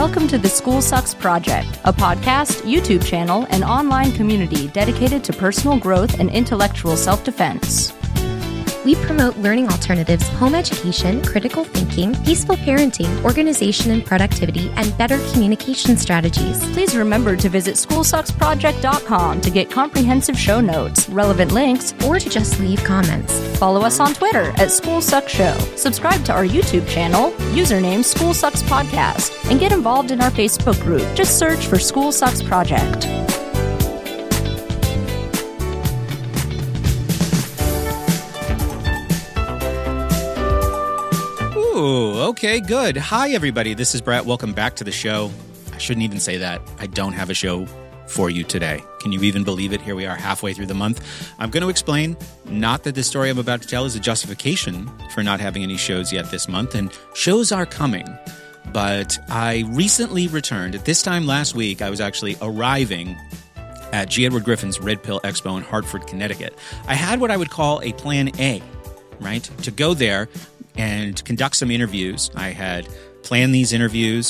Welcome to the School Sucks Project, a podcast, YouTube channel, and online community dedicated to personal growth and intellectual self-defense. We promote learning alternatives, home education, critical thinking, peaceful parenting, organization and productivity, and better communication strategies. Please remember to visit SchoolSucksProject.com to get comprehensive show notes, relevant links, or to just leave comments. Follow us on Twitter at School Sucks Show. Subscribe to our YouTube channel, username School Sucks Podcast, and get involved in our Facebook group. Just search for School Sucks Project. Ooh, okay, good. Hi, everybody. This is Brett. Welcome back to the show. I shouldn't even say that. I don't have a show for you today. Can you even believe it? Here we are halfway through the month. I'm going to explain, not that the story I'm about to tell is a justification for not having any shows yet this month, and shows are coming. But I recently returned. At this time last week, I was actually arriving at G. Edward Griffin's Red Pill Expo in Hartford, Connecticut. I had what I would call a plan A, right? To go there and conduct some interviews. I had planned these interviews.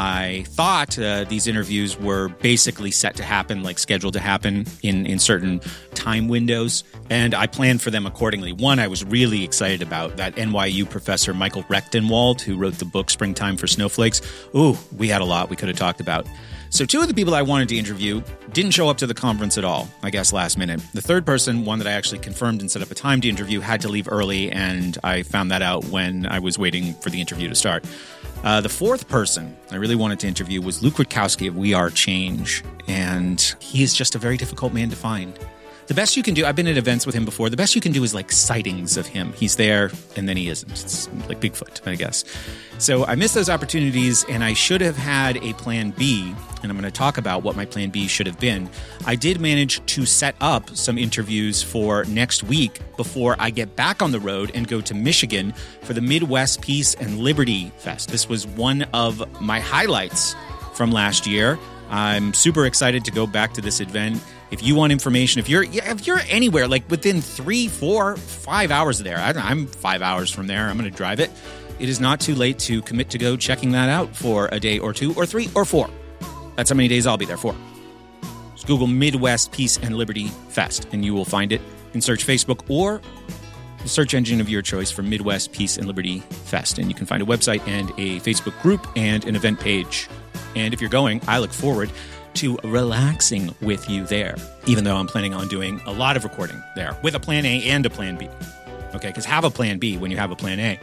I thought these interviews were basically set to happen, like scheduled to happen in certain time windows, and I planned for them accordingly. One I was really excited about, that NYU professor Michael Rechtenwald, who wrote the book Springtime for Snowflakes. Ooh, we had a lot we could have talked about. So two of the people I wanted to interview didn't show up to the conference at all, I guess last minute. The third person, one that I actually confirmed and set up a time to interview, had to leave early, and I found that out when I was waiting for the interview to start. The fourth person I really wanted to interview was Luke Rutkowski of We Are Change, and he is just a very difficult man to find. The best you can do, I've been at events with him before, the best you can do is like sightings of him. He's there, and then he isn't. It's like Bigfoot, I guess. So I missed those opportunities, and I should have had a plan B, and I'm going to talk about what my plan B should have been. I did manage to set up some interviews for next week before I get back on the road and go to Michigan for the Midwest Peace and Liberty Fest. This was one of my highlights from last year. I'm super excited to go back to this event. If you want information, if you're anywhere, like within 3, 4, 5 hours of there, I'm 5 hours from there, I'm going to drive it. It is not too late to commit to go checking that out for a day or 2 or 3 or 4. That's how many days I'll be there for. Just Google Midwest Peace and Liberty Fest, and you will find it. You can search Facebook or the search engine of your choice for Midwest Peace and Liberty Fest, and you can find a website and a Facebook group and an event page. And if you're going, I look forward to relaxing with you there, even though I'm planning on doing a lot of recording there with a plan A and a plan B. Okay, because have a plan B when you have a plan A.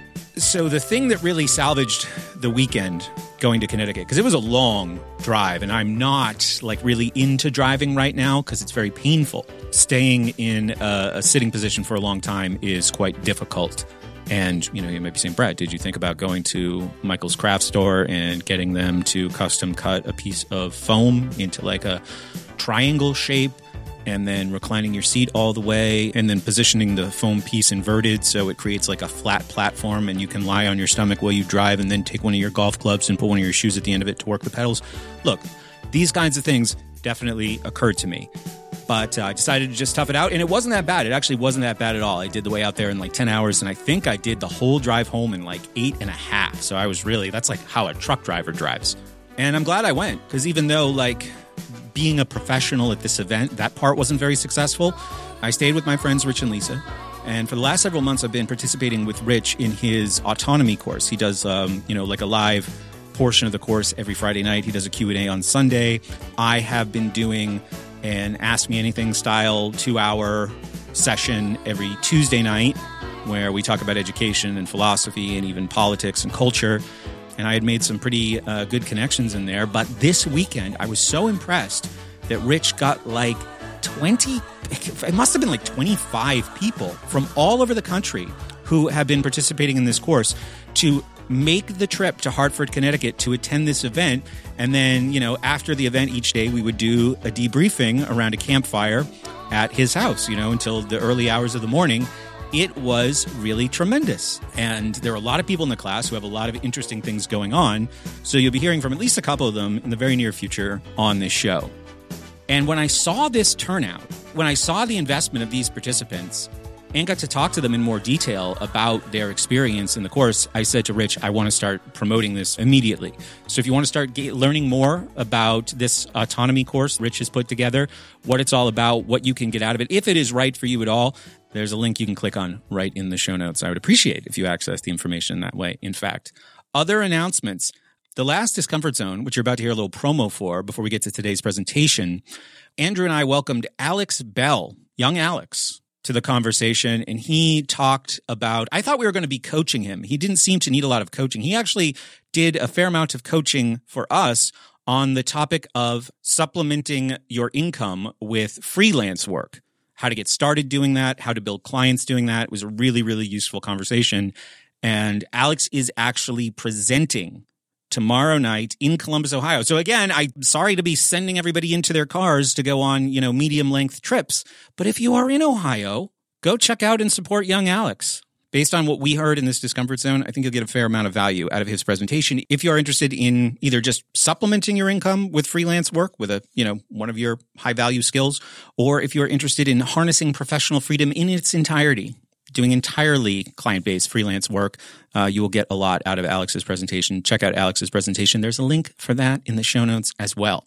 So the thing that really salvaged the weekend going to Connecticut, because it was a long drive, and I'm not like really into driving right now because it's very painful. Staying in a sitting position for a long time is quite difficult. And, you know, you might be saying, Brad, did you think about going to Michael's craft store and getting them to custom cut a piece of foam into like a triangle shape and then reclining your seat all the way and then positioning the foam piece inverted so it creates like a flat platform and you can lie on your stomach while you drive and then take one of your golf clubs and put one of your shoes at the end of it to work the pedals? Look, these kinds of things definitely occurred to me. But I decided to just tough it out, and it wasn't that bad. It actually wasn't that bad at all. I did the way out there in like 10 hours, and I think I did the whole drive home in like 8.5. So I was really, that's like how a truck driver drives. And I'm glad I went, because even though like being a professional at this event, that part wasn't very successful, I stayed with my friends Rich and Lisa. And for the last several months, I've been participating with Rich in his autonomy course. He does, like a live portion of the course every Friday night. He does a Q&A on Sunday. I have been doing an Ask Me Anything style 2-hour session every Tuesday night where we talk about education and philosophy and even politics and culture. And I had made some pretty good connections in there. But this weekend, I was so impressed that Rich got like 20, it must have been like 25 people from all over the country who have been participating in this course to make the trip to Hartford, Connecticut to attend this event. And then, after the event each day, we would do a debriefing around a campfire at his house, until the early hours of the morning. It was really tremendous. And there are a lot of people in the class who have a lot of interesting things going on. So you'll be hearing from at least a couple of them in the very near future on this show. And when I saw this turnout, when I saw the investment of these participants, and got to talk to them in more detail about their experience in the course, I said to Rich, I want to start promoting this immediately. So if you want to start learning more about this autonomy course Rich has put together, what it's all about, what you can get out of it, if it is right for you at all, there's a link you can click on right in the show notes. I would appreciate if you access the information that way, in fact. Other announcements. The last Discomfort Zone, which you're about to hear a little promo for before we get to today's presentation, Andrew and I welcomed Alex Bell, young Alex, to the conversation, and he talked about, I thought we were going to be coaching him. He didn't seem to need a lot of coaching. He actually did a fair amount of coaching for us on the topic of supplementing your income with freelance work, how to get started doing that, how to build clients doing that. It was a really, really useful conversation. And Alex is actually presenting tomorrow night in Columbus, Ohio. So again, I'm sorry to be sending everybody into their cars to go on, medium length trips. But if you are in Ohio, go check out and support young Alex. Based on what we heard in this Discomfort Zone, I think you'll get a fair amount of value out of his presentation. If you are interested in either just supplementing your income with freelance work with one of your high value skills, or if you're interested in harnessing professional freedom in its entirety, doing entirely client-based freelance work, you will get a lot out of Alex's presentation. Check out Alex's presentation. There's a link for that in the show notes as well.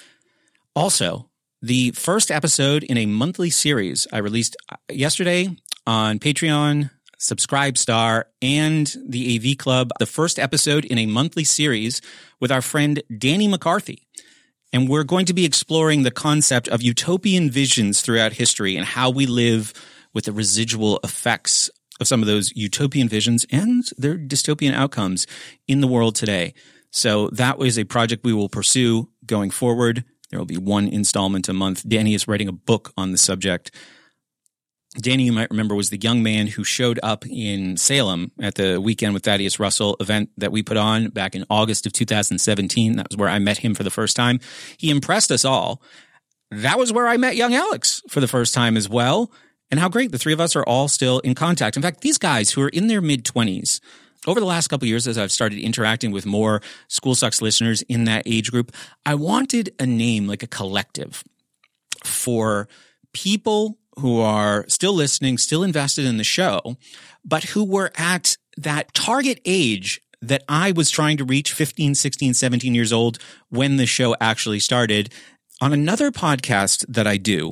Also, the first episode in a monthly series I released yesterday on Patreon, Subscribestar, and the AV Club, the first episode in a monthly series with our friend Danny McCarthy. And we're going to be exploring the concept of utopian visions throughout history and how we live with the residual effects of some of those utopian visions and their dystopian outcomes in the world today. So that was a project we will pursue going forward. There will be one installment a month. Danny is writing a book on the subject. Danny, you might remember, was the young man who showed up in Salem at the Weekend with Thaddeus Russell event that we put on back in August of 2017. That was where I met him for the first time. He impressed us all. That was where I met young Alex for the first time as well. And how great. The three of us are all still in contact. In fact, these guys who are in their mid-20s, over the last couple of years, as I've started interacting with more School Sucks listeners in that age group, I wanted a name, like a collective, for people who are still listening, still invested in the show, but who were at that target age that I was trying to reach, 15, 16, 17 years old, when the show actually started. On another podcast that I do,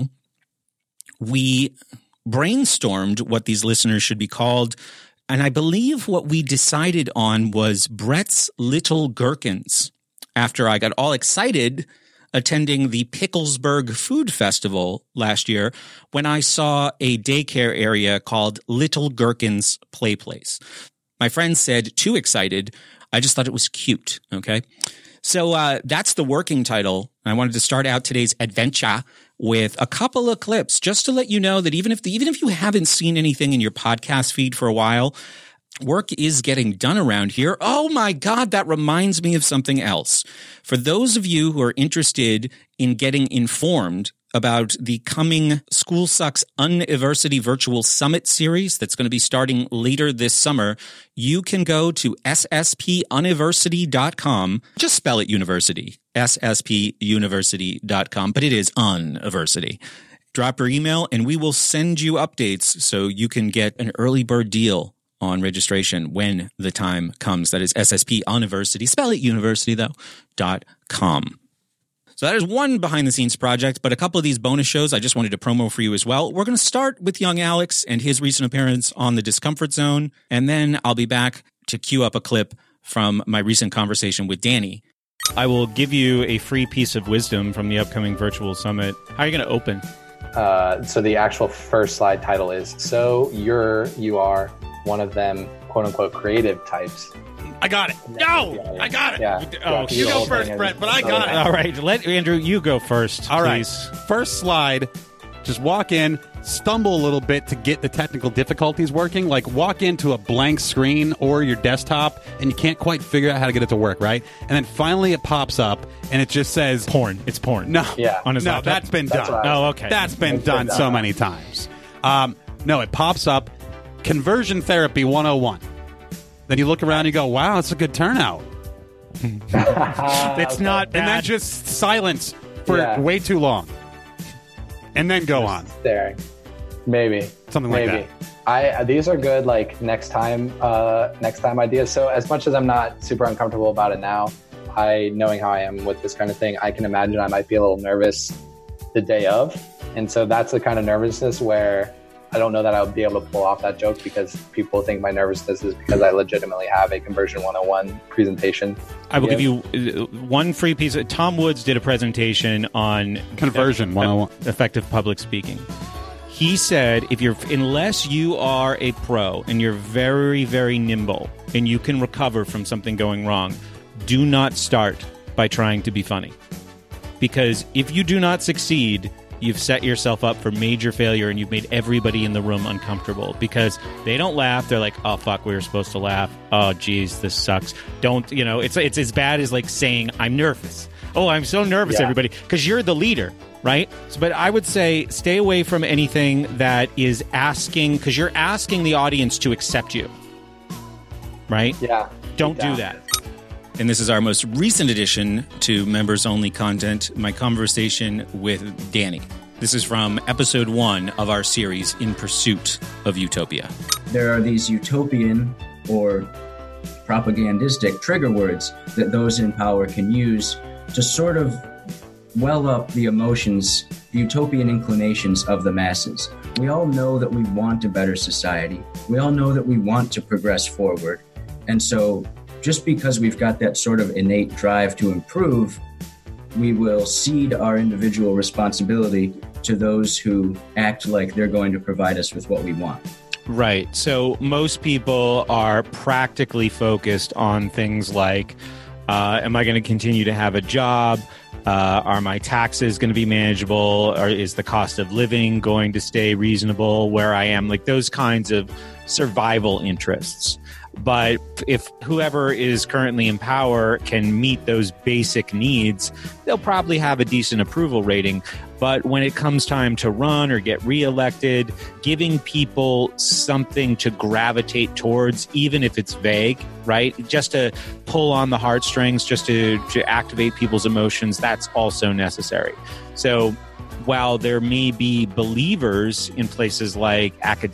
we brainstormed what these listeners should be called, and I believe what we decided on was Brett's Little Gherkins, after I got all excited attending the Picklesburg Food Festival last year when I saw a daycare area called Little Gherkins Play Place. My friend said, too excited. I just thought it was cute, okay? So that's the working title. I wanted to start out today's adventure with a couple of clips just to let you know that even if you haven't seen anything in your podcast feed for a while, work is getting done around here. Oh my God, that reminds me of something else. For those of you who are interested in getting informed about the coming School Sucks University Virtual Summit series that's going to be starting later this summer, you can go to sspuniversity.com. Just spell it university, sspuniversity.com, but it is university. Drop your email and we will send you updates so you can get an early bird deal on registration when the time comes. That is sspuniversity, spell it university though, .com. So that is one behind-the-scenes project, but a couple of these bonus shows I just wanted to promo for you as well. We're going to start with young Alex and his recent appearance on the Discomfort Zone, and then I'll be back to cue up a clip from my recent conversation with Danny. I will give you a free piece of wisdom from the upcoming virtual summit. How are you going to open? So the actual first slide title is, so you are one of them, quote-unquote, creative types. I got it. No, yeah. I got it. Yeah. Oh, you go first, Brett, but I got it. All right, let Andrew, you go first, All please. right. First slide, just walk in, stumble a little bit to get the technical difficulties working. Like walk into a blank screen or your desktop and you can't quite figure out how to get it to work, right? And then finally it pops up and it just says porn. It's porn. No, yeah. On his no, laptop? that's been done. Oh, okay. That's been done so many times. No, it pops up, Conversion Therapy 101. Then you look around and you go, wow, it's a good turnout. It's not bad. And then just silence for way too long. And then go on. Staring. Maybe something like that. These are good, like next time ideas. So as much as I'm not super uncomfortable about it now, knowing how I am with this kind of thing, I can imagine I might be a little nervous the day of. And so that's the kind of nervousness where I don't know that I would be able to pull off that joke, because people think my nervousness is because I legitimately have a Conversion 101 presentation. I will give you one free piece. Tom Woods did a presentation on Conversion 101, effective public speaking. He said, unless you are a pro and you're very, very nimble and you can recover from something going wrong, do not start by trying to be funny. Because if you do not succeed, you've set yourself up for major failure, and you've made everybody in the room uncomfortable, because they don't laugh. They're like, oh, fuck, we were supposed to laugh. Oh, geez, this sucks. Don't, it's as bad as like saying, I'm nervous. Oh, I'm so nervous, everybody, because you're the leader, right? But I would say stay away from anything that is asking, because you're asking the audience to accept you, right? Yeah. Don't do that. And this is our most recent addition to members-only content, my conversation with Danny. This is from episode 1 of our series, In Pursuit of Utopia. There are these utopian or propagandistic trigger words that those in power can use to sort of well up the emotions, the utopian inclinations of the masses. We all know that we want a better society. We all know that we want to progress forward. And so just because we've got that sort of innate drive to improve, we will cede our individual responsibility to those who act like they're going to provide us with what we want. Right. So most people are practically focused on things like, am I going to continue to have a job? Are my taxes going to be manageable? Or is the cost of living going to stay reasonable where I am? Like those kinds of survival interests. But if whoever is currently in power can meet those basic needs, they'll probably have a decent approval rating. But when it comes time to run or get reelected, giving people something to gravitate towards, even if it's vague, right? Just to pull on the heartstrings, just to activate people's emotions, that's also necessary. So while there may be believers in places like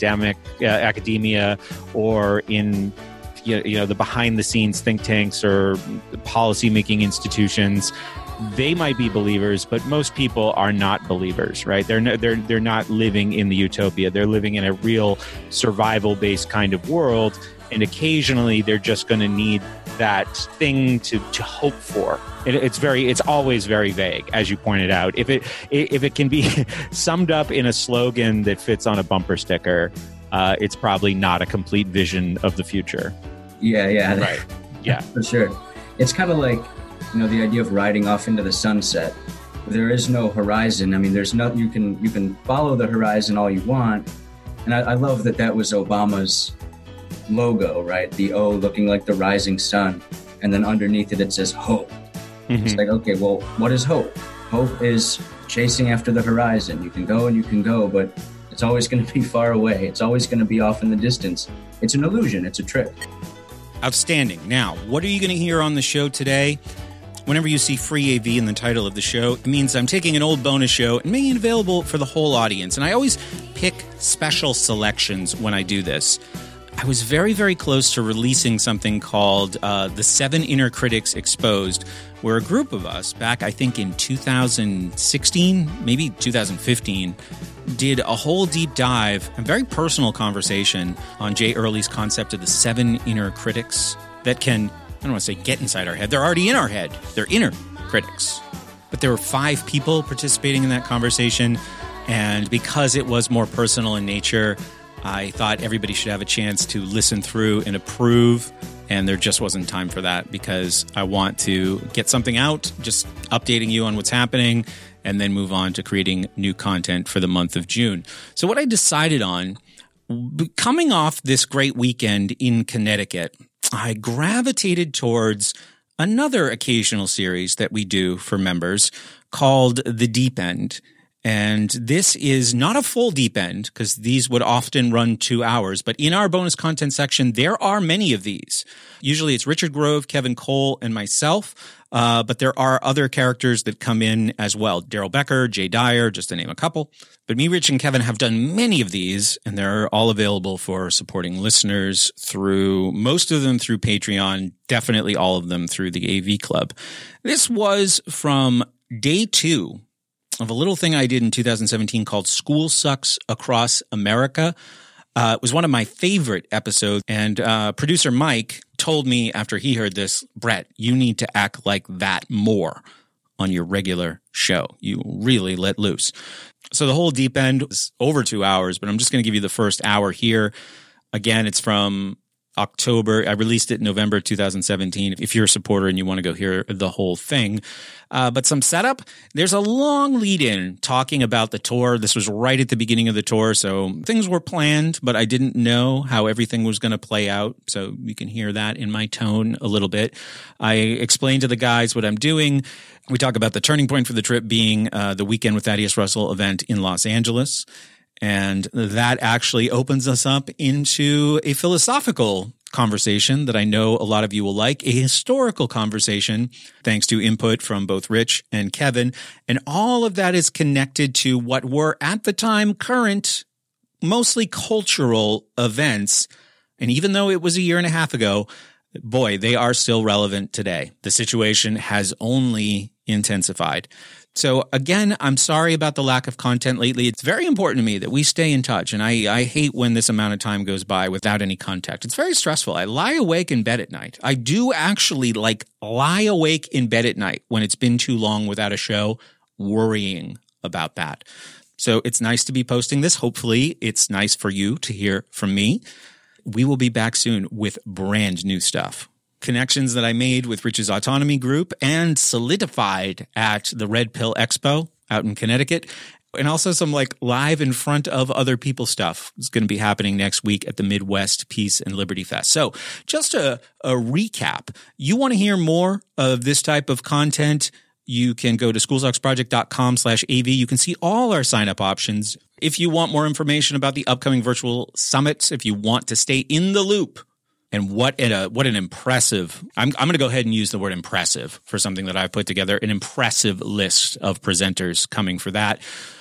academia or in the behind the scenes think tanks or policy making institutions, they might be believers, but most people are not believers, right? They're not living in the utopia. They're living in a real survival based kind of world, and occasionally they're just going to need that thing to hope for. It's always very vague, as you pointed out. If it can be summed up in a slogan that fits on a bumper sticker, it's probably not a complete vision of the future. Yeah. Right. Yeah. For sure. It's kind of like, the idea of riding off into the sunset. There is no horizon. I mean, there's no, you can follow the horizon all you want. And I love that was Obama's logo, right? The O looking like the rising sun. And then underneath it says hope. Mm-hmm. It's like, okay, well, what is hope? Hope is chasing after the horizon. You can go, but it's always going to be far away. It's always going to be off in the distance. It's an illusion. It's a trick. Outstanding. Now, what are you going to hear on the show today? Whenever you see free AV in the title of the show, it means I'm taking an old bonus show and making it available for the whole audience. And I always pick special selections when I do this. I was very, very close to releasing something called The 7 Inner Critics Exposed, where a group of us, back I think in 2016, maybe 2015, did a whole deep dive, a very personal conversation on Jay Early's concept of the 7 inner critics that can, I don't want to say get inside our head. They're already in our head. They're inner critics. But there were 5 people participating in that conversation. And because it was more personal in nature, I thought everybody should have a chance to listen through and approve. And there just wasn't time for that because I want to get something out, just updating you on what's happening, and then move on to creating new content for the month of June. So what I decided on, coming off this great weekend in Connecticut, I gravitated towards another occasional series that we do for members called The Deep End. And this is not a full deep end because these would often run 2 hours. But in our bonus content section, there are many of these. Usually it's Richard Grove, Kevin Cole, and myself. But there are other characters that come in as well. Daryl Becker, Jay Dyer, just to name a couple. But me, Rich, and Kevin have done many of these, and they're all available for supporting listeners through, most of them through Patreon, definitely all of them through the AV Club. This was from day 2 of a little thing I did in 2017 called School Sucks Across America. It was one of my favorite episodes, and producer Mike told me after he heard this, Brett, you need to act like that more on your regular show. You really let loose. So the whole deep end was over 2 hours, but I'm just going to give you the first hour here. Again, it's from October. I released it in November 2017. If you're a supporter and you want to go hear the whole thing. But some setup. There's a long lead in talking about the tour. This was right at the beginning of the tour. So things were planned, but I didn't know how everything was going to play out. So you can hear that in my tone a little bit. I explained to the guys what I'm doing. We talk about the turning point for the trip being the Weekend with Thaddeus Russell event in Los Angeles. And that actually opens us up into a philosophical conversation that I know a lot of you will like, a historical conversation, thanks to input from both Rich and Kevin. And all of that is connected to what were at the time current, mostly cultural events. And even though it was a year and a half ago, boy, they are still relevant today. The situation has only intensified. So again, I'm sorry about the lack of content lately. It's very important to me that we stay in touch. And I hate when this amount of time goes by without any contact. It's very stressful. I lie awake in bed at night. I do actually lie awake in bed at night when it's been too long without a show, worrying about that. So it's nice to be posting this. Hopefully it's nice for you to hear from me. We will be back soon with brand new stuff. Connections that I made with Rich's Autonomy Group and solidified at the Red Pill Expo out in Connecticut. And also some live in front of other people stuff is going to be happening next week at the Midwest Peace and Liberty Fest. So just a recap. You want to hear more of this type of content? You can go to schoolsucksproject.com/AV. You can see all our sign-up options. If you want more information about the upcoming virtual summits, if you want to stay in the loop, and what an impressive, I'm going to go ahead and use the word impressive for something that I've put together, an impressive list of presenters coming for that.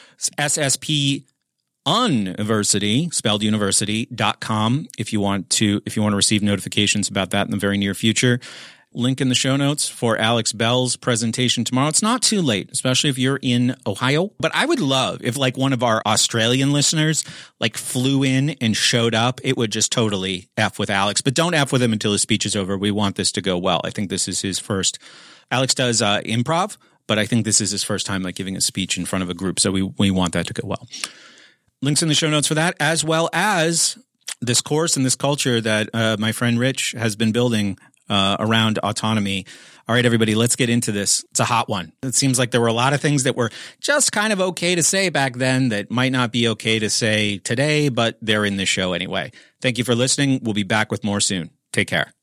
SSP University, spelled university.com if you want to receive notifications about that in the very near future. Link in the show notes for Alex Bell's presentation tomorrow. It's not too late, especially if you're in Ohio. But I would love if one of our Australian listeners flew in and showed up. It would just totally F with Alex. But don't F with him until his speech is over. We want this to go well. I think this is his first. Alex does improv, but I think this is his first time giving a speech in front of a group. So we want that to go well. Links in the show notes for that, as well as this course and this culture that my friend Rich has been building around autonomy. All right, everybody, let's get into this. It's a hot one. It seems like there were a lot of things that were just kind of okay to say back then that might not be okay to say today, but they're in this show anyway. Thank you for listening. We'll be back with more soon. Take care.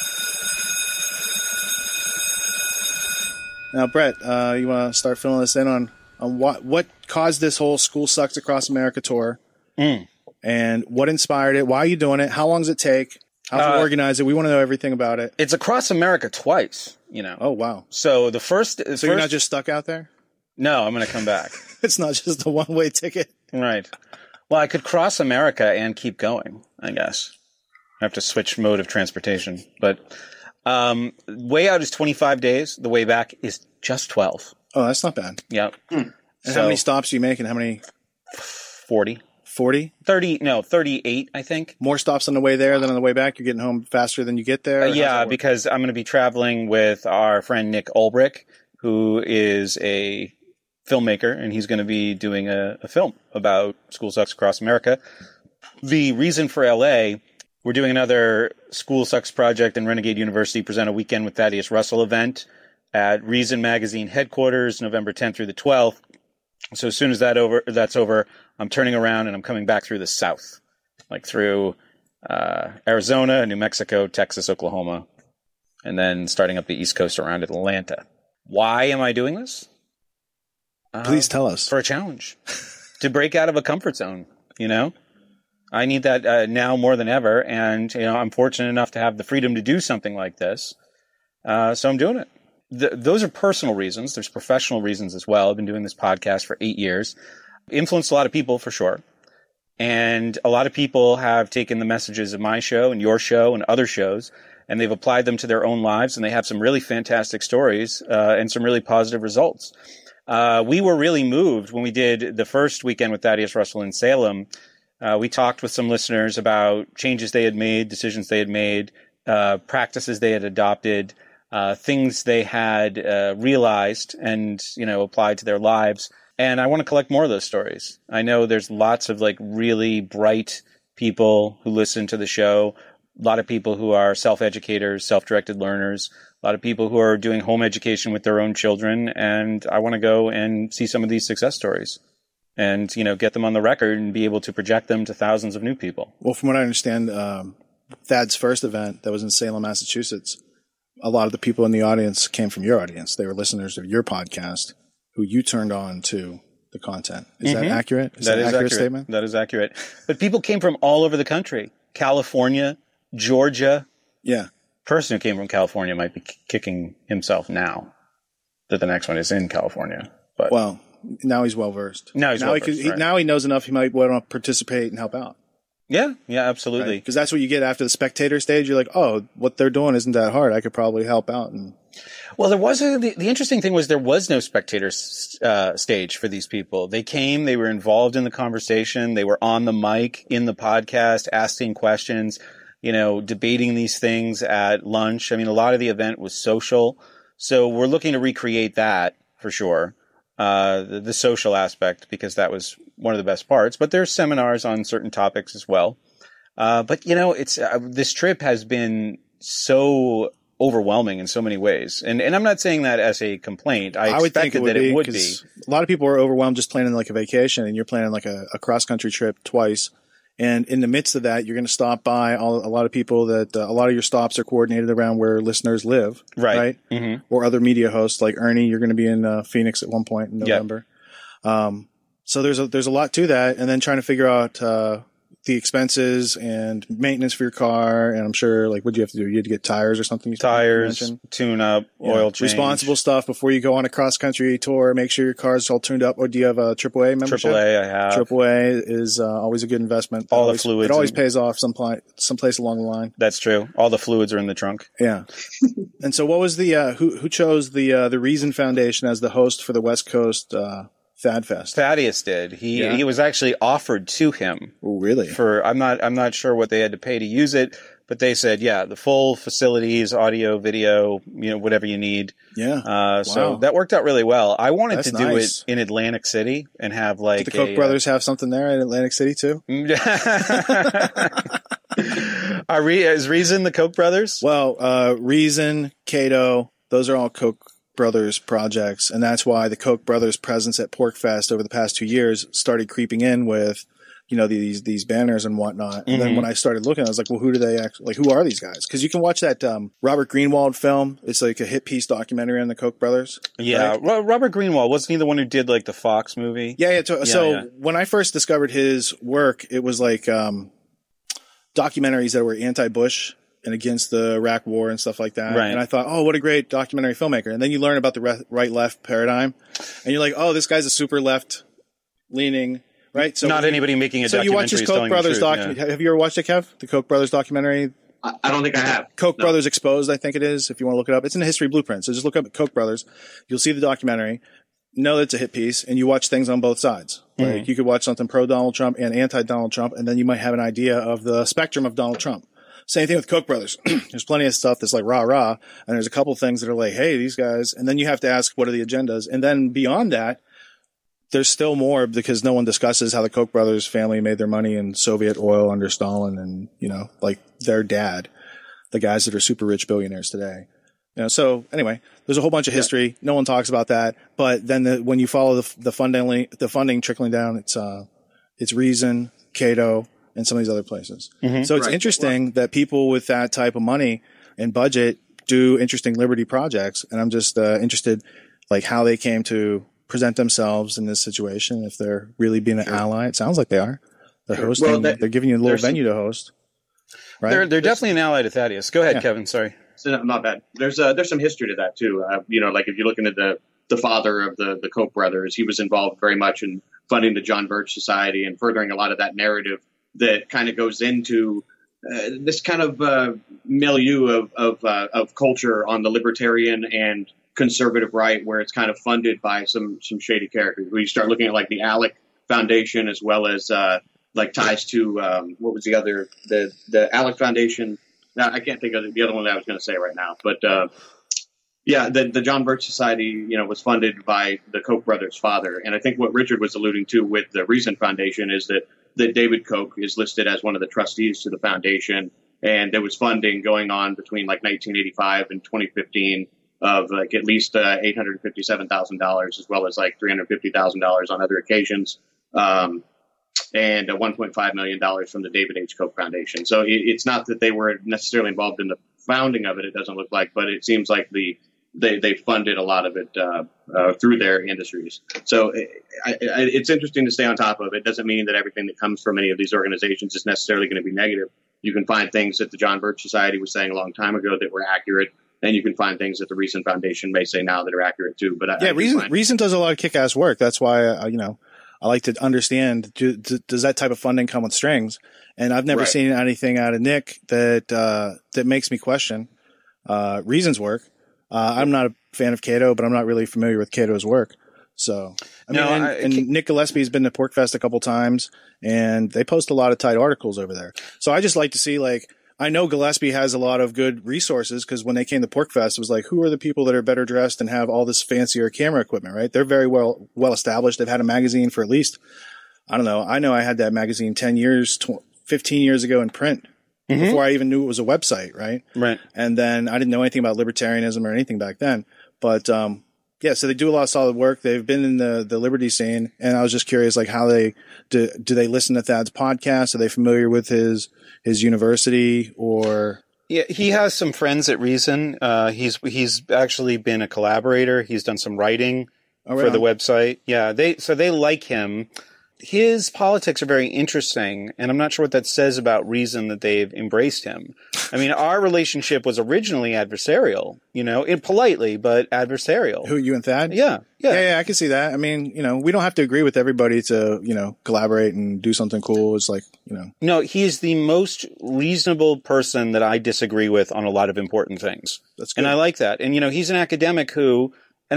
Now, Brett, you want to start filling us in on what caused this whole School Sucks Across America tour and what inspired it? Why are you doing it? How long does it take? How to organize it? We want to know everything about it. It's across America twice, Oh, wow. So the first... So you're not just stuck out there? No, I'm going to come back. It's not just a one-way ticket? Right. Well, I could cross America and keep going, I guess. I have to switch mode of transportation. But way out is 25 days. The way back is just 12. Oh, that's not bad. Yep. And how many stops are you making? How many? 40. 40? 38, I think. More stops on the way there than on the way back? You're getting home faster than you get there? Yeah, because I'm going to be traveling with our friend Nick Ulbrich, who is a filmmaker, and he's going to be doing a film about School Sucks Across America. The reason for LA, we're doing another School Sucks Project and Renegade University Present a Weekend with Thaddeus Russell event at Reason Magazine headquarters, November 10th through the 12th. So as soon as that's over, I'm turning around and I'm coming back through the South, through Arizona, New Mexico, Texas, Oklahoma, and then starting up the East Coast around Atlanta. Why am I doing this? Please tell us. For a challenge. To break out of a comfort zone, you know? I need that now more than ever, and I'm fortunate enough to have the freedom to do something like this, so I'm doing it. Those are personal reasons. There's professional reasons as well. I've been doing this podcast for 8 years. Influenced a lot of people, for sure, and a lot of people have taken the messages of my show and your show and other shows, and they've applied them to their own lives, and they have some really fantastic stories and some really positive results. We were really moved when we did the first weekend with Thaddeus Russell in Salem. We talked with some listeners about changes they had made, decisions they had made, practices they had adopted, things they had realized and, applied to their lives. And I want to collect more of those stories. I know there's lots of really bright people who listen to the show, a lot of people who are self-educators, self-directed learners, a lot of people who are doing home education with their own children. And I want to go and see some of these success stories and, get them on the record and be able to project them to thousands of new people. Well, from what I understand, Thad's first event that was in Salem, Massachusetts, a lot of the people in the audience came from your audience. They were listeners of your podcast who you turned on to the content. Is that accurate? Is that an accurate statement? That is accurate. But people came from all over the country. California, Georgia. Yeah. Person who came from California might be kicking himself now that the next one is in California. But well, now he's well versed. Now he knows enough. He might want to participate and help out. Yeah, absolutely. Because that's what you get after the spectator stage. You're like, oh, what they're doing isn't that hard. I could probably help out. Well, there was the interesting thing was there was no spectator stage for these people. They came, they were involved in the conversation, they were on the mic in the podcast, asking questions, debating these things at lunch. I mean, a lot of the event was social, so we're looking to recreate that for sure. The social aspect, because that was one of the best parts, but there's seminars on certain topics as well. But it's, this trip has been so overwhelming in so many ways. And I'm not saying that as a complaint. I would think it would be. A lot of people are overwhelmed just planning like a vacation, and you're planning like a cross-country trip twice. And in the midst of that, you're going to stop by a lot of people that a lot of your stops are coordinated around where listeners live, right? Mm-hmm. Or other media hosts like Ernie. You're going to be in Phoenix at one point in November. Yep. So there's a lot to that, and then trying to figure out the expenses and maintenance for your car. And I'm sure, what do you have to do? You had to get tires or something? Tires, tune up, oil change. Responsible stuff before you go on a cross-country tour. Make sure your car's all tuned up. Or do you have a AAA membership? AAA, I have. AAA is always a good investment. The fluids. It always pays off someplace along the line. That's true. All the fluids are in the trunk. Yeah. And so what was the who chose the Reason Foundation as the host for the West Coast Thad Fest? Thaddeus did. He was actually offered to him. Oh, really? I'm not sure what they had to pay to use it, but they said, the full facilities, audio, video, whatever you need. Yeah. So that worked out really well. I wanted to do it in Atlantic City and have Did the Koch brothers have something there in Atlantic City too? Is Reason the Koch brothers? Well, Reason, Cato, those are all Koch brothers projects, and that's why the Koch brothers presence at PorcFest over the past 2 years started creeping in with these banners and whatnot. And then when I started looking, I was like, well, who do they actually who are these guys? Because you can watch that Robert Greenwald film. It's like a hit piece documentary on the Koch brothers. Right? Robert Greenwald, wasn't he the one who did the Fox movie? When I first discovered his work, it was documentaries that were anti-Bush and against the Iraq War and stuff like that. Right. And I thought, oh, what a great documentary filmmaker. And then you learn about the right-left paradigm, and you're like, oh, this guy's a super left-leaning, right? So not anybody making a documentary. So you watch his Koch brothers documentary. Have you ever watched it, Kev? The Koch brothers documentary? I don't think I have. Koch brothers Exposed, I think it is, if you want to look it up. It's in the History Blueprint. So just look up Koch brothers. You'll see the documentary. Know that it's a hit piece, and you watch things on both sides. You could watch something pro-Donald Trump and anti-Donald Trump, and then you might have an idea of the spectrum of Donald Trump. Same thing with Koch brothers. There's plenty of stuff that's rah-rah, and there's a couple things that are hey, these guys, and then you have to ask, what are the agendas? And then beyond that, there's still more, because no one discusses how the Koch brothers family made their money in Soviet oil under Stalin and, their dad, the guys that are super rich billionaires today. So anyway, there's a whole bunch of history. No one talks about that. But then when you follow the funding trickling down, it's Reason, Cato, and some of these other places. So it's interesting that people with that type of money and budget do interesting liberty projects. And I'm just interested, how they came to present themselves in this situation, if they're really being an ally. It sounds like they are. They're hosting. Well, they're giving you a little venue to host. Right? They're definitely an ally to Thaddeus. Go ahead, Kevin. Sorry. So, not bad. There's some history to that too. Like if you're looking at the father of the Koch brothers, he was involved very much in funding the John Birch Society and furthering a lot of that narrative that kind of goes into this kind of milieu of culture on the libertarian and conservative right, where it's kind of funded by some shady characters. We start looking at like the ALEC Foundation, as well as like ties to what was the other the ALEC Foundation. Now I can't think of the other one that I was going to say right now, but the John Birch Society, was funded by the Koch brothers' father, and I think what Richard was alluding to with the Reason Foundation is that David Koch is listed as one of the trustees to the foundation, and there was funding going on between like 1985 and 2015 of like at least $857,000, as well as like $350,000 on other occasions. And $1.5 million from the David H. Koch Foundation. So it's not that they were necessarily involved in the founding of it, it doesn't look like, but it seems like they funded a lot of it through their industries. So it's interesting to stay on top of. It doesn't mean that everything that comes from any of these organizations is necessarily going to be negative. You can find things that the John Birch Society was saying a long time ago that were accurate, and you can find things that the Reason Foundation may say now that are accurate too. But Reason does a lot of kick-ass work. That's why I like to understand, does that type of funding come with strings? And I've never seen anything out of Nick that makes me question Reason's work. I'm not a fan of Cato, but I'm not really familiar with Cato's work. So, Nick Gillespie has been to PorcFest a couple times, and they post a lot of tight articles over there. So I just like to see, I know Gillespie has a lot of good resources, because when they came to PorcFest, it was like, who are the people that are better dressed and have all this fancier camera equipment, right? They're very well established. They've had a magazine for at least, I don't know. I know I had that magazine 10 years, 15 years ago in print before I even knew it was a website, right? Right. And then I didn't know anything about libertarianism or anything back then. But, so they do a lot of solid work. They've been in the liberty scene, and I was just curious, how they do they listen to Thad's podcast? Are they familiar with his university, or? Yeah, he has some friends at Reason. He's actually been a collaborator. He's done some writing for the website. Yeah, they like him. His politics are very interesting, and I'm not sure what that says about Reason that they've embraced him. I mean, our relationship was originally adversarial, politely, but adversarial. Who, you and Thad? Yeah, I can see that. I mean, we don't have to agree with everybody to, collaborate and do something cool. It's No, he's the most reasonable person that I disagree with on a lot of important things. That's good. And I like that. And, he's an academic who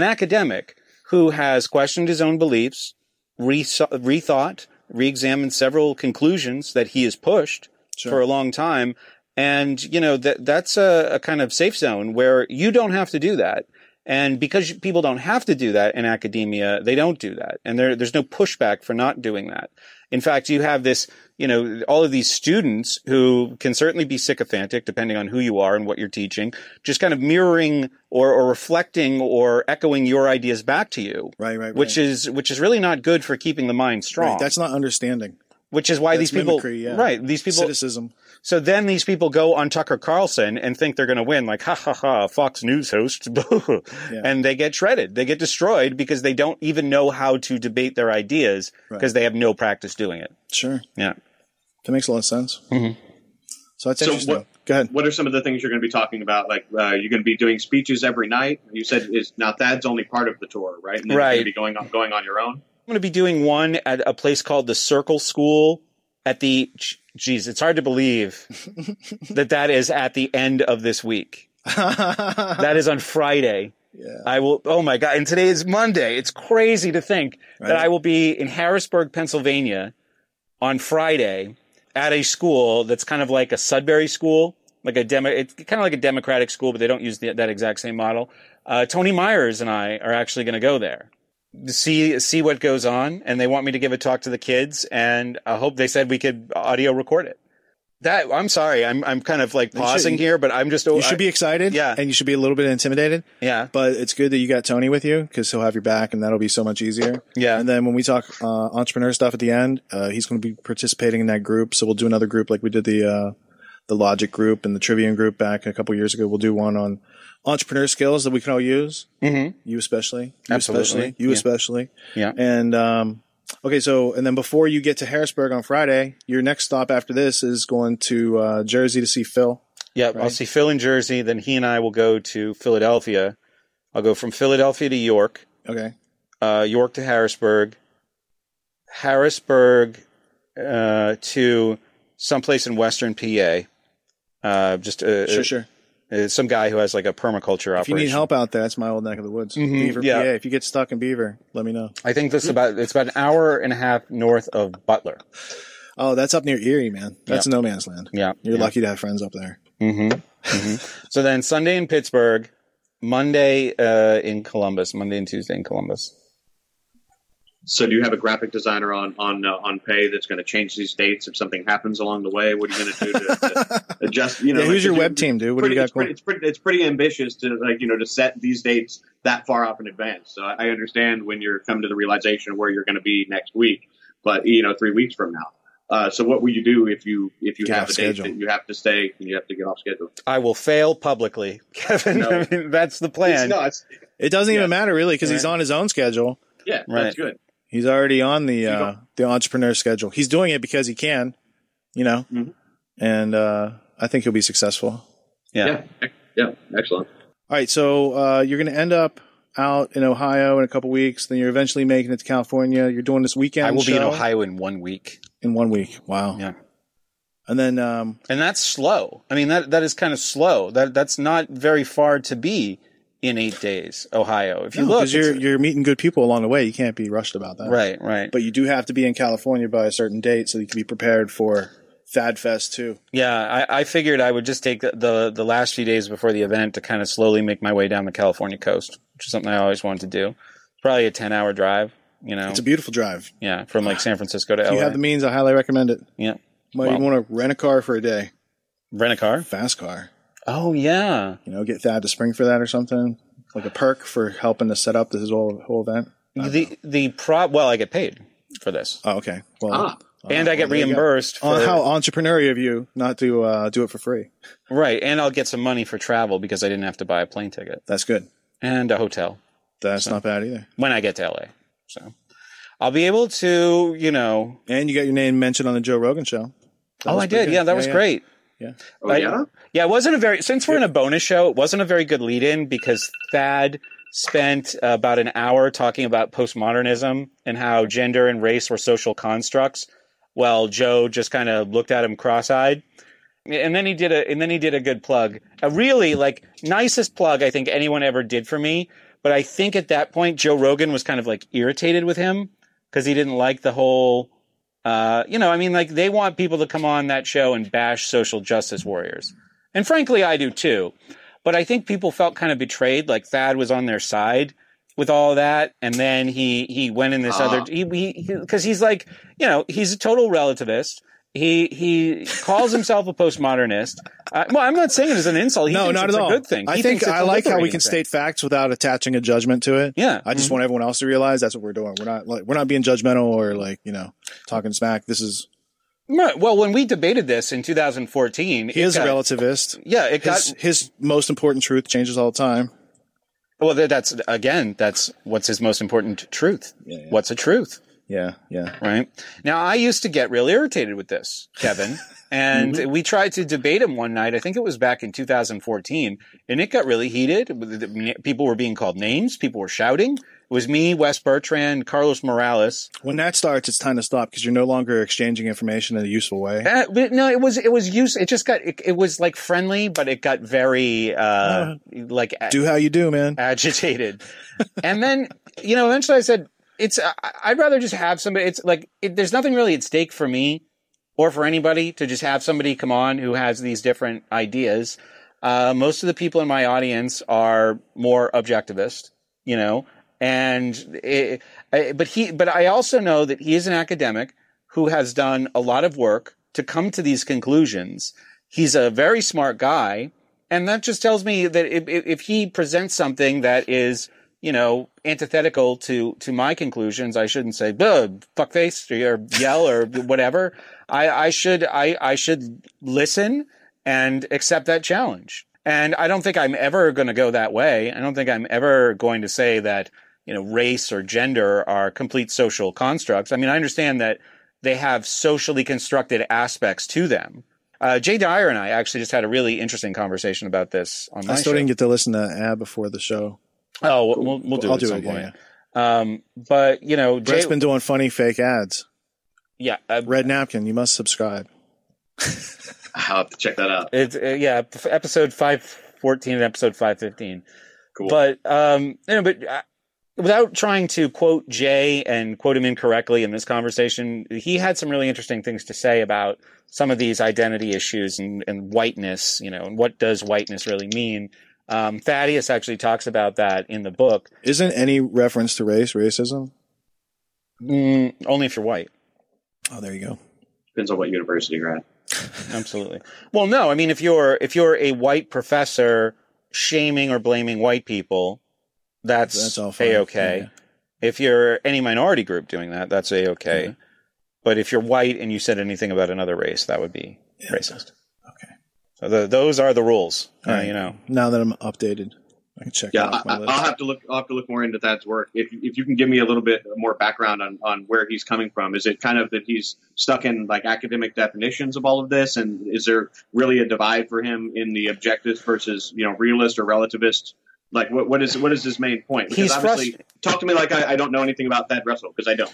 has questioned his own beliefs, rethought, re-examined several conclusions that he has pushed for a long time. And, that's a kind of safe zone where you don't have to do that. And because people don't have to do that in academia, they don't do that. And there's no pushback for not doing that. In fact, you have this, all of these students who can certainly be sycophantic, depending on who you are and what you're teaching, just kind of mirroring or reflecting or echoing your ideas back to you. Right. Which is really not good for keeping the mind strong. Right. That's not understanding. Which is why That's these people, mimicry, these people, cynicism. So then these people go on Tucker Carlson and think they're going to win, like, ha ha ha, Fox News host, and they get shredded. They get destroyed because they don't even know how to debate their ideas because they have no practice doing it. Sure. Yeah. That makes a lot of sense. Mm-hmm. So that's interesting. Go ahead. What are some of the things you're going to be talking about? Like, you're going to be doing speeches every night. You said now Thad's only part of the tour, right? And then you're going to be going on your own. I'm going to be doing one at a place called the Circle School at the, it's hard to believe that is at the end of this week. That is on Friday. Yeah. I will, oh my God. And today is Monday. It's crazy to think that I will be in Harrisburg, Pennsylvania on Friday at a school that's kind of like a Sudbury school, it's kind of like a Democratic school, but they don't use that exact same model. Tony Myers and I are actually going to go there to see what goes on, and they want me to give a talk to the kids, and I hope they said we could audio record it. I'm sorry, I'm kind of pausing here, but I'm just... You should be excited, and you should be a little bit intimidated. Yeah. But it's good that you got Tony with you, because he'll have your back, and that'll be so much easier. Yeah. And then when we talk entrepreneur stuff at the end, he's going to be participating in that group, so we'll do another group like we did the Logic group and the Trivium group back a couple years ago. We'll do one on entrepreneur skills that we can all use. Mm-hmm. You especially. Absolutely. You Yeah. especially. Yeah. And okay, so and then before you get to Harrisburg on Friday, your next stop after this is going to Jersey to see Phil. Yeah, Right. I'll see Phil in Jersey. Then he and I will go to Philadelphia. I'll go from Philadelphia to York, Okay. York to Harrisburg to someplace in Western PA. Sure. Some guy who has like a permaculture operation. If you need help out there, that's my old neck of the woods. Beaver, yeah. PA. If you get stuck in Beaver, let me know. I think it's about an hour and a half north of Butler. Oh, that's up near Erie, man. That's no man's land. Yeah, You're lucky to have friends up there. So then Sunday in Pittsburgh, Monday in Columbus, Monday and Tuesday in Columbus. So do you have a graphic designer on pay that's going to change these dates if something happens along the way? What are you going to do to adjust? You know, who's your web team, dude? What do you got going? It's pretty ambitious to to set these dates that far off in advance. So I understand when you're coming to the realization of where you're going to be next week, but 3 weeks from now. So what will you do if you have a date that you have to stay and you have to get off schedule? I will fail publicly, Kevin. No. I mean, that's the plan. It doesn't even matter really because he's on his own schedule. Yeah, Right. that's good. He's already on the entrepreneur schedule. He's doing it because he can, and I think he'll be successful. Yeah. Yeah, excellent. All right, so you're going to end up out in Ohio in a couple weeks. Then you're eventually making it to California. You're doing this weekend. I will be in show Ohio in 1 week. in 1 week. Wow. Yeah. And then And that's slow. I mean, that is kind of slow. That's not very far to be in 8 days, Ohio. If you look, because you're meeting good people along the way, you can't be rushed about that. right. But you do have to be in California by a certain date so you can be prepared for Thad Fest too. Yeah, I figured I would just take the last few days before the event to kind of slowly make my way down the California coast, which is something I always wanted to do. Probably a 10-hour drive, It's a beautiful drive. Yeah, from like San Francisco to LA. If you have the means, I highly recommend it. Yeah. Might even want to rent a car for a day. Rent a car? Fast car. Oh, yeah. Get Thad to spring for that or something. Like a perk for helping to set up this whole event. Well, I get paid for this. Oh, okay. Well, and I get reimbursed for how entrepreneurial of you not to do it for free. Right, and I'll get some money for travel because I didn't have to buy a plane ticket. That's good. And a hotel. That's not bad either. When I get to LA. So I'll be able to, And you got your name mentioned on the Joe Rogan show. I did. Yeah, that was great. Yeah. Oh, yeah? Yeah, it wasn't since we're in a bonus show, it wasn't a very good lead in because Thad spent about an hour talking about postmodernism and how gender and race were social constructs. Well, Joe just kind of looked at him cross-eyed. And then he did a good plug. A really nicest plug I think anyone ever did for me. But I think at that point, Joe Rogan was kind of irritated with him because he didn't like the whole, they want people to come on that show and bash social justice warriors. And frankly, I do too. But I think people felt kind of betrayed, like Thad was on their side with all of that. And then he went in this because he's he's a total relativist. He calls himself a postmodernist. I'm not saying it as an insult. He thinks not it's at all. a good thing. I think I like how we can state facts without attaching a judgment to it. Yeah. I just want everyone else to realize that's what we're doing. We're not being judgmental or talking smack. This is well, when we debated this in 2014, he is a relativist. Yeah, his most important truth changes all the time. Well, that's what's his most important truth. Yeah. What's a truth? Yeah. Right. Now, I used to get really irritated with this, Kevin, and we tried to debate him one night. I think it was back in 2014, and it got really heated. People were being called names. People were shouting. It was me, Wes Bertrand, Carlos Morales. When that starts, it's time to stop because you're no longer exchanging information in a useful way. But no, it was use. It just got. It was friendly, but it got very do how you do, man. Agitated. And then eventually I said, I'd rather just have somebody. There's nothing really at stake for me or for anybody to just have somebody come on who has these different ideas. Most of the people in my audience are more objectivist, but I also know that he is an academic who has done a lot of work to come to these conclusions. He's a very smart guy. And that just tells me that if he presents something that is, antithetical to my conclusions, I shouldn't say, fuckface or yell or whatever. I should listen and accept that challenge. And I don't think I'm ever going to go that way. I don't think I'm ever going to say that, race or gender are complete social constructs. I mean, I understand that they have socially constructed aspects to them. Jay Dyer and I actually just had a really interesting conversation about this on my show. I still didn't get to listen to Ab before the show. Oh, we'll do it at some point. Yeah. But, Brett's been doing funny fake ads. Yeah. Red Napkin, you must subscribe. I'll have to check that out. It's episode 514 and episode 515. Cool. But without trying to quote Jay and quote him incorrectly in this conversation, he had some really interesting things to say about some of these identity issues and whiteness, and what does whiteness really mean. Thaddeus actually talks about that in the book. Isn't any reference to racism? Only if you're white. Oh, there you go. Depends on what university you're at. Absolutely. Well, no, I mean, if you're a white professor shaming or blaming white people, that's all fine. A-okay. Yeah. If you're any minority group doing that, that's A-okay. Yeah. But if you're white and you said anything about another race, that would be racist. Okay. So those are the rules. Right. Now that I'm updated, I can check. Yeah, I'll have to look more into Thad's work. If you can give me a little bit more background on where he's coming from, is it kind of that he's stuck in like academic definitions of all of this, and is there really a divide for him in the objectivist versus realist or relativist? Like what is his main point? Because obviously, talk to me like I don't know anything about Thad Russell, because I don't.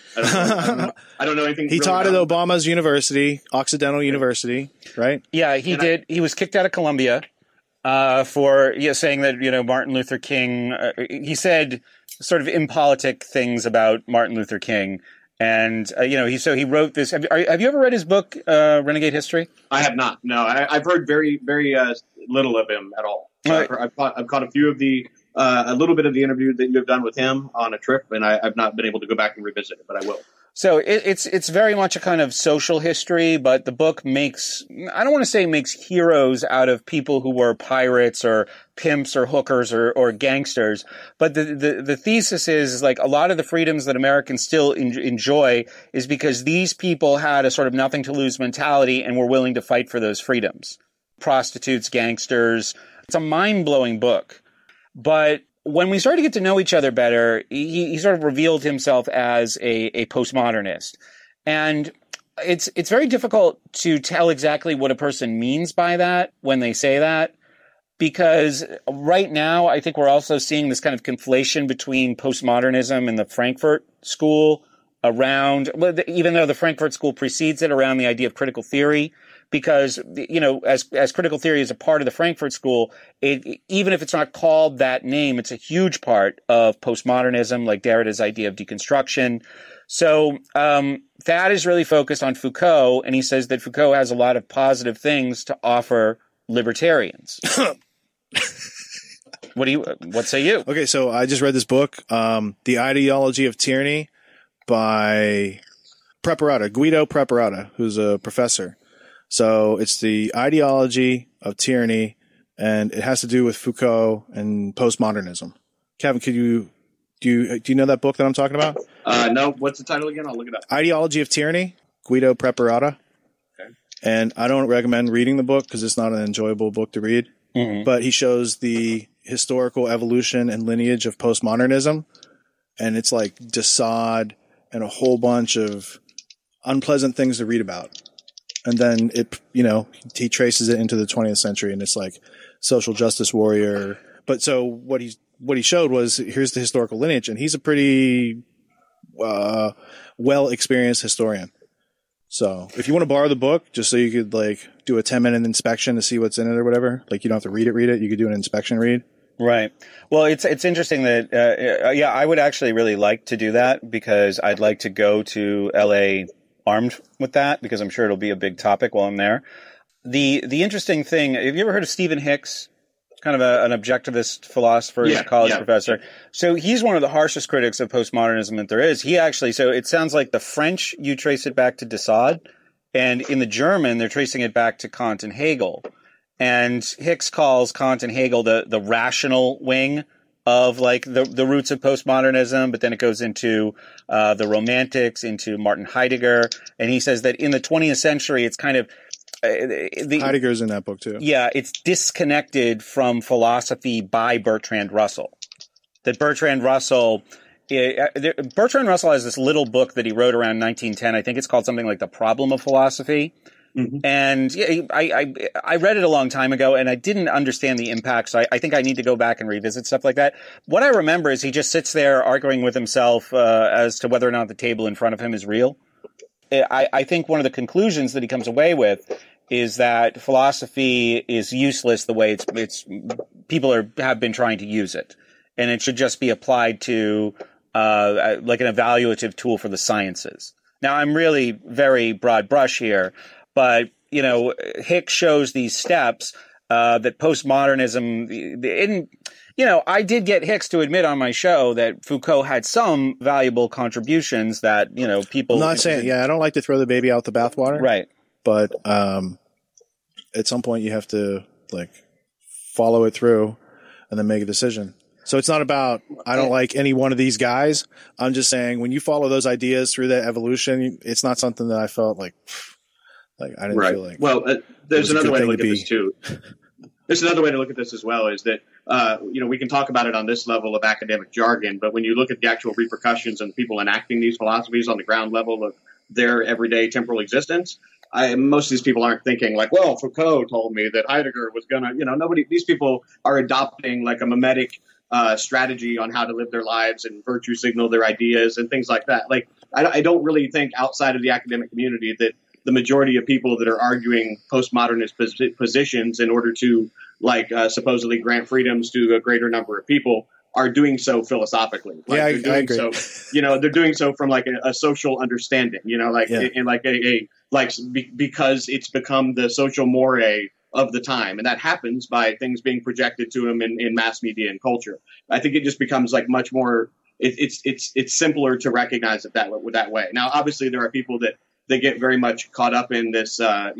I don't know anything. He taught at Obama's university, Occidental University, right? Yeah, he did. He was kicked out of Columbia for saying that Martin Luther King. He said sort of impolitic things about Martin Luther King, and he wrote this. Have you ever read his book, Renegade History? I have not. No, I've heard very very little of him at all. So I've caught a few of a little bit of the interview that you have done with him on a trip, and I've not been able to go back and revisit it, but I will. So it's very much a kind of social history, but the book I don't want to say makes heroes out of people who were pirates or pimps or hookers or gangsters, but the thesis is like a lot of the freedoms that Americans still enjoy is because these people had a sort of nothing to lose mentality and were willing to fight for those freedoms. Prostitutes, gangsters. It's a mind-blowing book. But when we started to get to know each other better, he sort of revealed himself as a postmodernist. And it's very difficult to tell exactly what a person means by that when they say that, because right now I think we're also seeing this kind of conflation between postmodernism and the Frankfurt School around, even though the Frankfurt School precedes it, around the idea of critical theory. Because, as critical theory is a part of the Frankfurt School, even if it's not called that name, it's a huge part of postmodernism, like Derrida's idea of deconstruction. So Thad is really focused on Foucault, and he says that Foucault has a lot of positive things to offer libertarians. What say you? Okay, so I just read this book, The Ideology of Tyranny by Guido Preparata, who's a professor. So it's the ideology of tyranny, and it has to do with Foucault and postmodernism. Kevin, do you know that book that I'm talking about? No. What's the title again? I'll look it up. Ideology of Tyranny, Guido Preparata. Okay. And I don't recommend reading the book because it's not an enjoyable book to read. Mm-hmm. But he shows the historical evolution and lineage of postmodernism, and it's like de Sade and a whole bunch of unpleasant things to read about. And then he traces it into the 20th century, and it's like social justice warrior. But so what he showed was, here's the historical lineage, and he's a pretty well experienced historian. So if you want to borrow the book, just so you could like do a 10-minute inspection to see what's in it or whatever, like you don't have to read it. You could do an inspection read. Right. Well, it's interesting that I would actually really like to do that, because I'd like to go to LA armed with that, because I'm sure it'll be a big topic while I'm there. The interesting thing, have you ever heard of Stephen Hicks? Kind of an objectivist philosopher, he's a college professor. So he's one of the harshest critics of postmodernism that there is. So it sounds like the French, you trace it back to de Sade, and in the German, they're tracing it back to Kant and Hegel. And Hicks calls Kant and Hegel the rational wing of like the roots of postmodernism, but then it goes into the Romantics, into Martin Heidegger, and he says that in the 20th century, it's kind of Heidegger's in that book too. Yeah, it's disconnected from philosophy by Bertrand Russell. That Bertrand Russell has this little book that he wrote around 1910. I think it's called something like The Problem of Philosophy. Mm-hmm. And I read it a long time ago, and I didn't understand the impact. So I think I need to go back and revisit stuff like that. What I remember is he just sits there arguing with himself as to whether or not the table in front of him is real. I think one of the conclusions that he comes away with is that philosophy is useless the way it's people have been trying to use it, and it should just be applied to like an evaluative tool for the sciences. Now, I'm really very broad brush here. But, Hicks shows these steps that postmodernism I did get Hicks to admit on my show that Foucault had some valuable contributions that, people... I'm not saying, I don't like to throw the baby out the bathwater. Right. But at some point you have to, follow it through and then make a decision. So it's not about, I don't like any one of these guys. I'm just saying when you follow those ideas through that evolution, it's not something that I felt like I didn't feel like. Well, there's another way to look at this too. There's another way to look at this as well is that, we can talk about it on this level of academic jargon, but when you look at the actual repercussions and people enacting these philosophies on the ground level of their everyday temporal existence, most of these people aren't thinking well, Foucault told me that Heidegger was going to, these people are adopting a mimetic strategy on how to live their lives and virtue signal their ideas and things like that. I don't really think outside of the academic community that the majority of people that are arguing postmodernist positions in order to supposedly grant freedoms to a greater number of people are doing so philosophically. I agree. So, they're doing so from a social understanding, because it's become the social moray of the time. And that happens by things being projected to them in mass media and culture. I think it just becomes much more, it's simpler to recognize it that way. Now, obviously there are people that get very much caught up in this,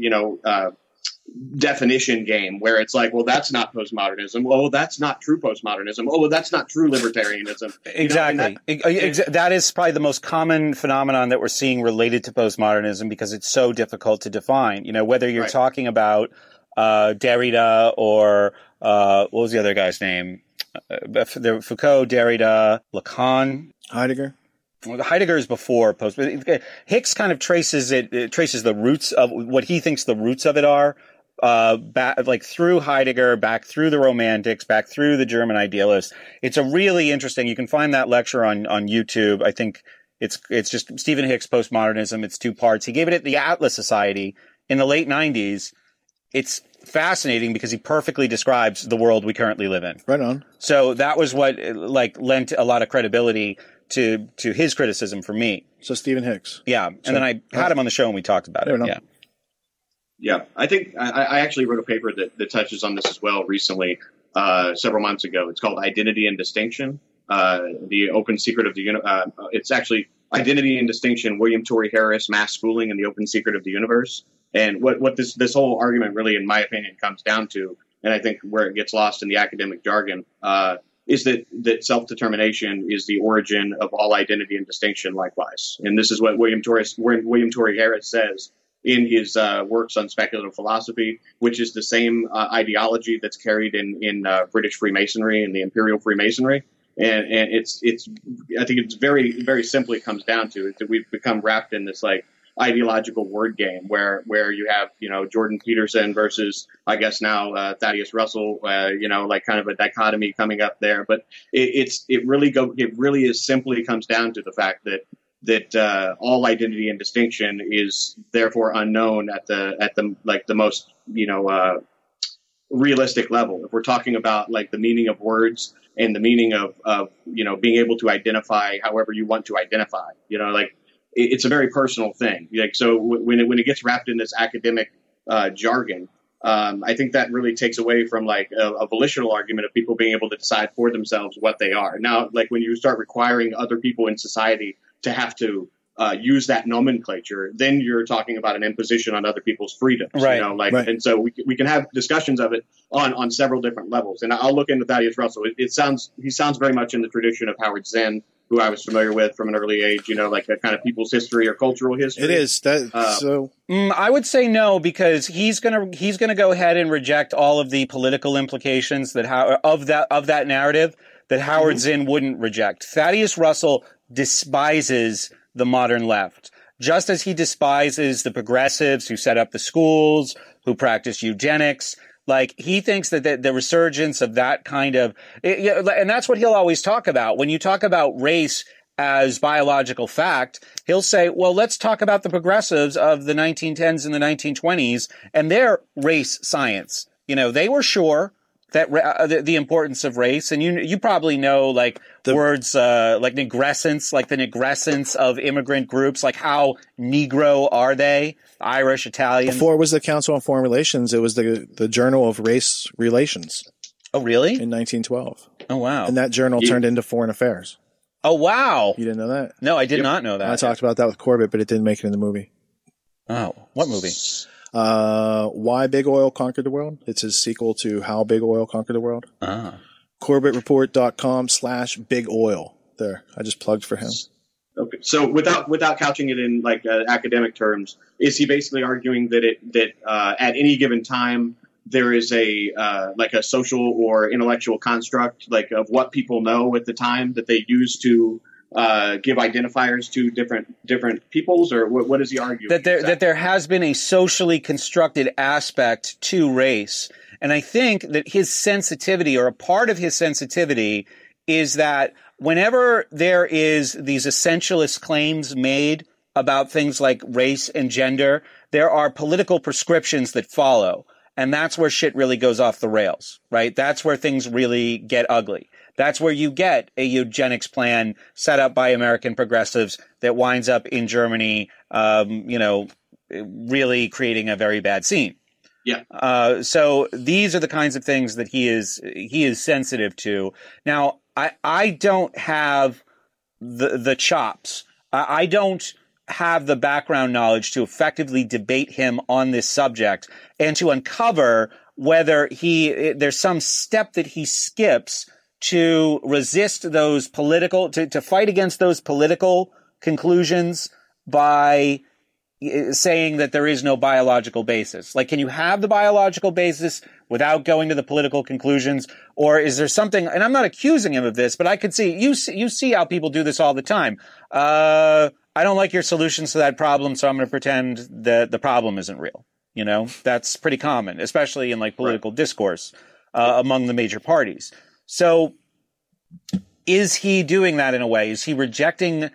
definition game where it's that's not postmodernism. Oh, that's not true postmodernism. Oh, that's not true libertarianism. Exactly. That is probably the most common phenomenon that we're seeing related to postmodernism because it's so difficult to define. Whether you're talking about Derrida or what was the other guy's name? Foucault, Derrida, Lacan, Heidegger. Well, Heidegger is before post. Hicks kind of traces the roots of what he thinks the roots of it are, back through Heidegger, back through the Romantics, back through the German idealists. It's a really interesting. You can find that lecture on YouTube. I think it's just Stephen Hicks Postmodernism. It's 2 parts. He gave it at the Atlas Society in the late 90s. It's fascinating because he perfectly describes the world we currently live in. Right on. So that was what lent a lot of credibility to his criticism for me. So Stephen Hicks. Yeah. And then I had him on the show and we talked about it. Yeah. Yeah. I think I actually wrote a paper that touches on this as well recently, several months ago. It's called Identity and Distinction, the Open Secret of the Universe. It's actually Identity and Distinction, William Torrey Harris, Mass Schooling and the Open Secret of the Universe. And what this whole argument really, in my opinion, comes down to, and I think where it gets lost in the academic jargon, is that self-determination is the origin of all identity and distinction likewise. And this is what William Torrey Harris says in his works on speculative philosophy, which is the same ideology that's carried in British Freemasonry and the Imperial Freemasonry. And it's I think it's very, very simply comes down to it that we've become wrapped in this ideological word game where you have, Jordan Peterson versus, I guess now, Thaddeus Russell, kind of a dichotomy coming up there. But it really simply comes down to the fact that all identity and distinction is therefore unknown at the most, realistic level. If we're talking about the meaning of words and the meaning of being able to identify however you want to identify, it's a very personal thing. So when it gets wrapped in this academic jargon, I think that really takes away from a volitional argument of people being able to decide for themselves what they are. Now, when you start requiring other people in society to have to use that nomenclature, then you're talking about an imposition on other people's freedoms. Right. Right. And so we can have discussions of it on several different levels. And I'll look into Thaddeus Russell. He sounds very much in the tradition of Howard Zinn who I was familiar with from an early age, like a kind of people's history or cultural history. It is that. So I would say no, because he's gonna go ahead and reject all of the political implications that of that narrative that Howard Zinn wouldn't reject. Thaddeus Russell despises the modern left, just as he despises the progressives who set up the schools, who practice eugenics. Like, he thinks that the resurgence of that kind of, and that's what he'll always talk about. When you talk about race as biological fact, he'll say, well, let's talk about the progressives of the 1910s and the 1920s and their race science. They were sure that the importance of race, and you probably know words like negrescence, like the negrescence of immigrant groups, like how Negro are they? Irish, Italian. Before it was the Council on Foreign Relations, it was the Journal of Race Relations. Oh, really? In 1912. Oh, wow. And that journal turned into Foreign Affairs. Oh, wow. You didn't know that? No, I did not know that. I talked about that with Corbett, but it didn't make it in the movie. Oh, what movie? Why Big Oil Conquered the World. It's his sequel to How Big Oil Conquered the World. CorbettReport.com/Big Oil. There, I just plugged for him. Okay, so without couching it in academic terms, is he basically arguing that at any given time there is a social or intellectual construct of what people know at the time that they use to give identifiers to different peoples, or what is he arguing? That there has been a socially constructed aspect to race, and I think that his sensitivity, or a part of his sensitivity, is that whenever there is these essentialist claims made about things like race and gender, there are political prescriptions that follow. And that's where shit really goes off the rails, right? That's where things really get ugly. That's where you get a eugenics plan set up by American progressives that winds up in Germany, really creating a very bad scene. Yeah. So these are the kinds of things that he is sensitive to. Now, I don't have the chops. I don't have the background knowledge to effectively debate him on this subject and to uncover whether there's some step that he skips to resist those to fight against those political conclusions by saying that there is no biological basis. Like, can you have the biological basis without going to the political conclusions? Or is there something, and I'm not accusing him of this, but I could see, you see how people do this all the time. I don't like your solutions to that problem, so I'm going to pretend that the problem isn't real. That's pretty common, especially in political discourse among the major parties. So is he doing that in a way? Is he rejecting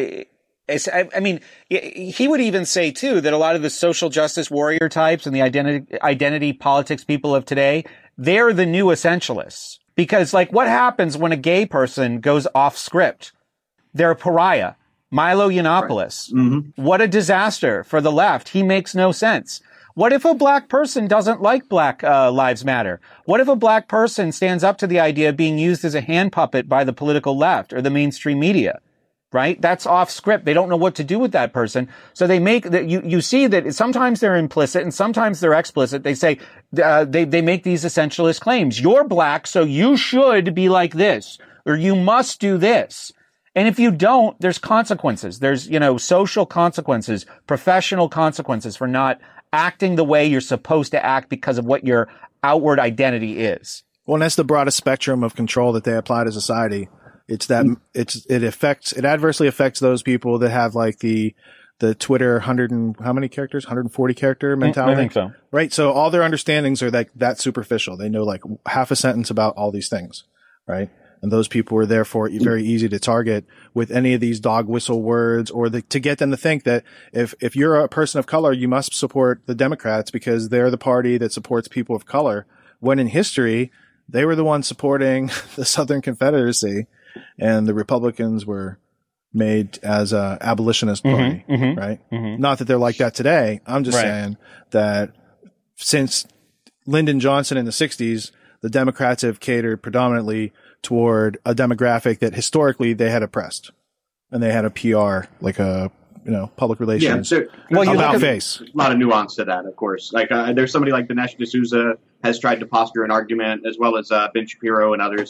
I mean, he would even say, too, that a lot of the social justice warrior types and the identity politics people of today, they're the new essentialists. Because, what happens when a gay person goes off script? They're a pariah. Milo Yiannopoulos. Right. Mm-hmm. What a disaster for the left. He makes no sense. What if a black person doesn't like Black Lives Matter? What if a black person stands up to the idea of being used as a hand puppet by the political left or the mainstream media? Right? That's off script. They don't know what to do with that person. So they make that you see that sometimes they're implicit and sometimes they're explicit. They say, they make these essentialist claims. You're black, so you should be like this, or you must do this. And if you don't, there's consequences. There's, social consequences, professional consequences for not acting the way you're supposed to act because of what your outward identity is. Well, and that's the broadest spectrum of control that they apply to society. It's that it adversely affects those people that have the Twitter 140 character mentality. I think so. Right. So all their understandings are that superficial. They know half a sentence about all these things. Right. And those people are therefore very easy to target with any of these dog whistle words or to get them to think that if you're a person of color, you must support the Democrats because they're the party that supports people of color. When in history, they were the ones supporting the Southern Confederacy. And the Republicans were made as a abolitionist party, right? Mm-hmm. Not that they're like that today. I'm just saying that since Lyndon Johnson in the 60s, the Democrats have catered predominantly toward a demographic that historically they had oppressed. And they had a PR, public relations about face. A lot of nuance to that, of course. There's somebody like Dinesh D'Souza has tried to posture an argument, as well as Ben Shapiro and others, that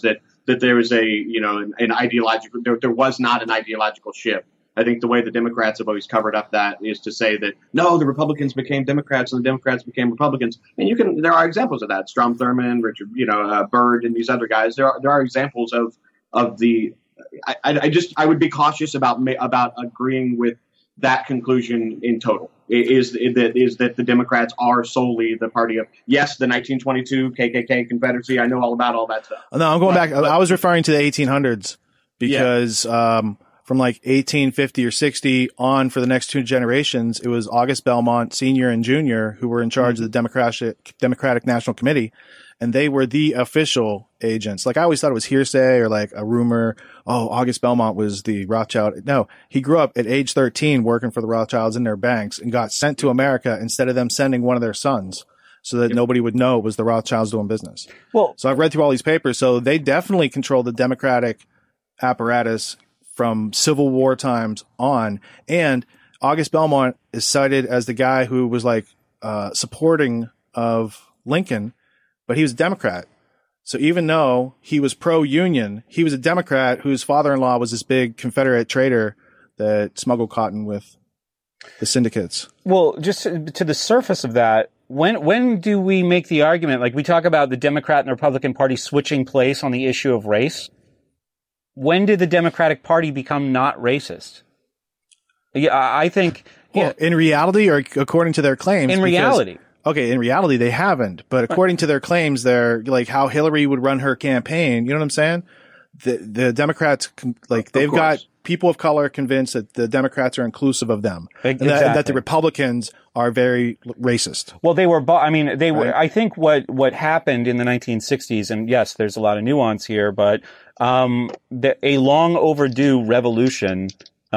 that there was an ideological, there was not an ideological shift. I think the way the Democrats have always covered up that is to say that, no, the Republicans became Democrats and the Democrats became Republicans. And there are examples of that. Strom Thurmond, Richard, Byrd, and these other guys. There are examples of the. I would be cautious about agreeing with that conclusion in total. Is that the Democrats are solely the party of, yes, the 1922 KKK Confederacy. I know all about all that stuff. No, I'm going back. I was referring to the 1800s because from like 1850 or 60 on for the next two generations, it was August Belmont Sr. and Jr. who were in charge of the Democratic National Committee. And they were the official agents. Like, I always thought it was hearsay or like a rumor. Oh, August Belmont was the Rothschild. No, he grew up at age 13 working for the Rothschilds in their banks and got sent to America instead of them sending one of their sons so that nobody would know it was the Rothschilds doing business. Well, so I've read through all these papers. So they definitely controlled the Democratic apparatus from Civil War times on. And August Belmont is cited as the guy who was like supporting of Lincoln, but he was a Democrat. So even though he was pro-union, he was a Democrat whose father-in-law was this big Confederate trader that smuggled cotton with the syndicates. Well, just to the surface of that, when do we make the argument, like we talk about the Democrat and the Republican Party switching place on the issue of race? When did the Democratic Party become not racist? Yeah, I think... Well, in reality or according to their claims? In reality. Okay, in reality, they haven't. But according to their claims, they're like how Hillary would run her campaign. You know what I'm saying? The Democrats, like, they've got people of color convinced that the Democrats are inclusive of them. Exactly. And that the Republicans are very racist. Well, they were, they were, I think what happened in the 1960s, and yes, there's a lot of nuance here, but a long overdue revolution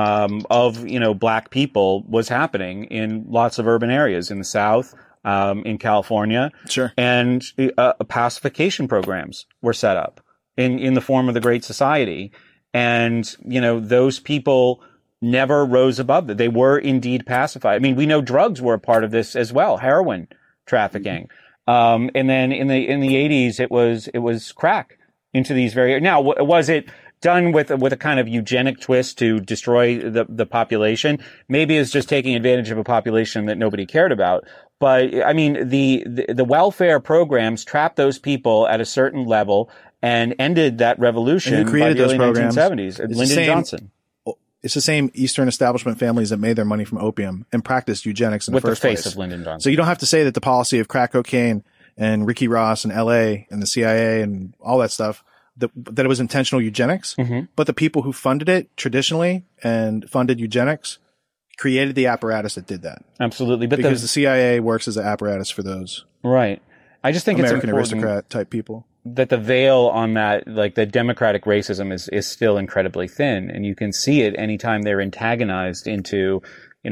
of black people was happening in lots of urban areas in the South, in California. Sure. And pacification programs were set up in the form of the Great Society. And, those people never rose above that. They were indeed pacified. I mean, we know drugs were a part of this as well, heroin trafficking. And then in the 80s, it was crack into these now, was it done with a kind of eugenic twist to destroy the population? Maybe it's just taking advantage of a population that nobody cared about. But I mean, the welfare programs trapped those people at a certain level and ended that revolution by the early 1970s. Lyndon Johnson. It's the same Eastern establishment families that made their money from opium and practiced eugenics in the first place. With the face of Lyndon Johnson. So you don't have to say that the policy of crack cocaine and Ricky Ross and LA and the CIA and all that stuff, that it was intentional eugenics. Mm-hmm. But the people who funded it traditionally and funded eugenics created the apparatus that did that. Absolutely. But because the CIA works as an apparatus for those. Right. I just think American it's aristocrat type people. That the veil on that, like the democratic racism is still incredibly thin. And you can see it anytime they're antagonized into,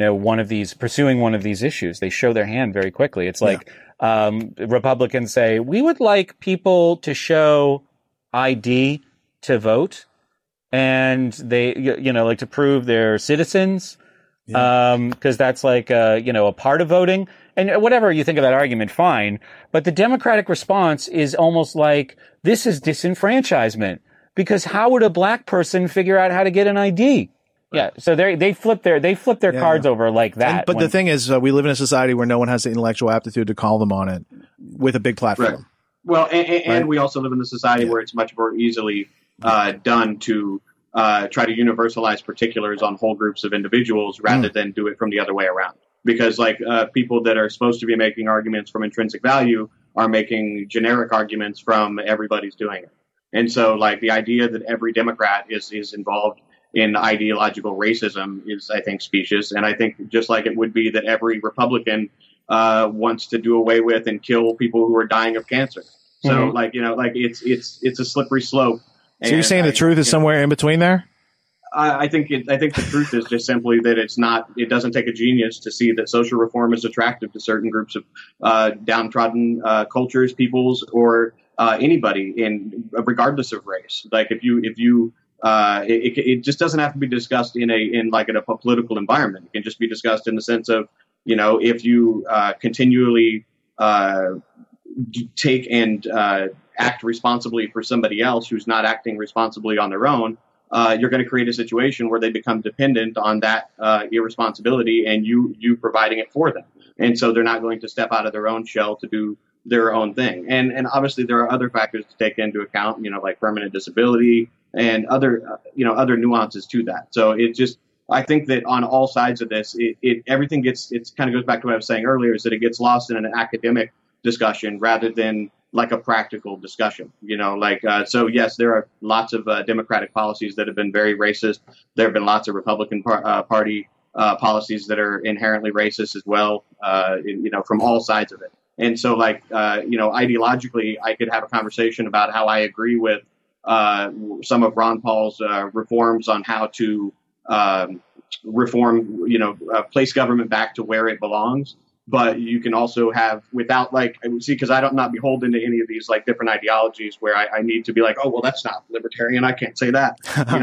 pursuing one of these issues. They show their hand very quickly. It's like, Republicans say, we would like people to show ID to vote. And they, like to prove they're citizens. Cause that's like, a part of voting. And whatever you think of that argument, fine. But the Democratic response is almost like, this is disenfranchisement. Because how would a black person figure out how to get an ID? Yeah. So they flip their cards over like that. But the thing is, we live in a society where no one has the intellectual aptitude to call them on it with a big platform. Right. Well, and we also live in a society where it's much more easily done to try to universalize particulars on whole groups of individuals rather than do it from the other way around. Because people that are supposed to be making arguments from intrinsic value are making generic arguments from everybody's doing it. And so the idea that every Democrat is involved in ideological racism is, I think, specious. And I think just like it would be that every Republican wants to do away with and kill people who are dying of cancer. So it's a slippery slope. So you're saying the truth is somewhere in between there? I think the truth is just simply that it doesn't take a genius to see that social reform is attractive to certain groups of downtrodden cultures, peoples, or anybody, regardless of race. It just doesn't have to be discussed in a political environment. It can just be discussed in the sense of, if you continually take and act responsibly for somebody else who's not acting responsibly on their own, you're going to create a situation where they become dependent on that irresponsibility and you providing it for them. And so they're not going to step out of their own shell to do their own thing. And obviously there are other factors to take into account, like permanent disability and other nuances to that. So it just, I think that on all sides of this, everything kind of goes back to what I was saying earlier, is that it gets lost in an academic discussion rather than like a practical discussion, so yes, there are lots of Democratic policies that have been very racist. There have been lots of Republican Party policies that are inherently racist as well, from all sides of it. And so ideologically, I could have a conversation about how I agree with some of Ron Paul's reforms on how to reform, place government back to where it belongs. But you can also have without because I'm not beholden to any of these different ideologies where I need to be oh, well, that's not libertarian. I can't say that.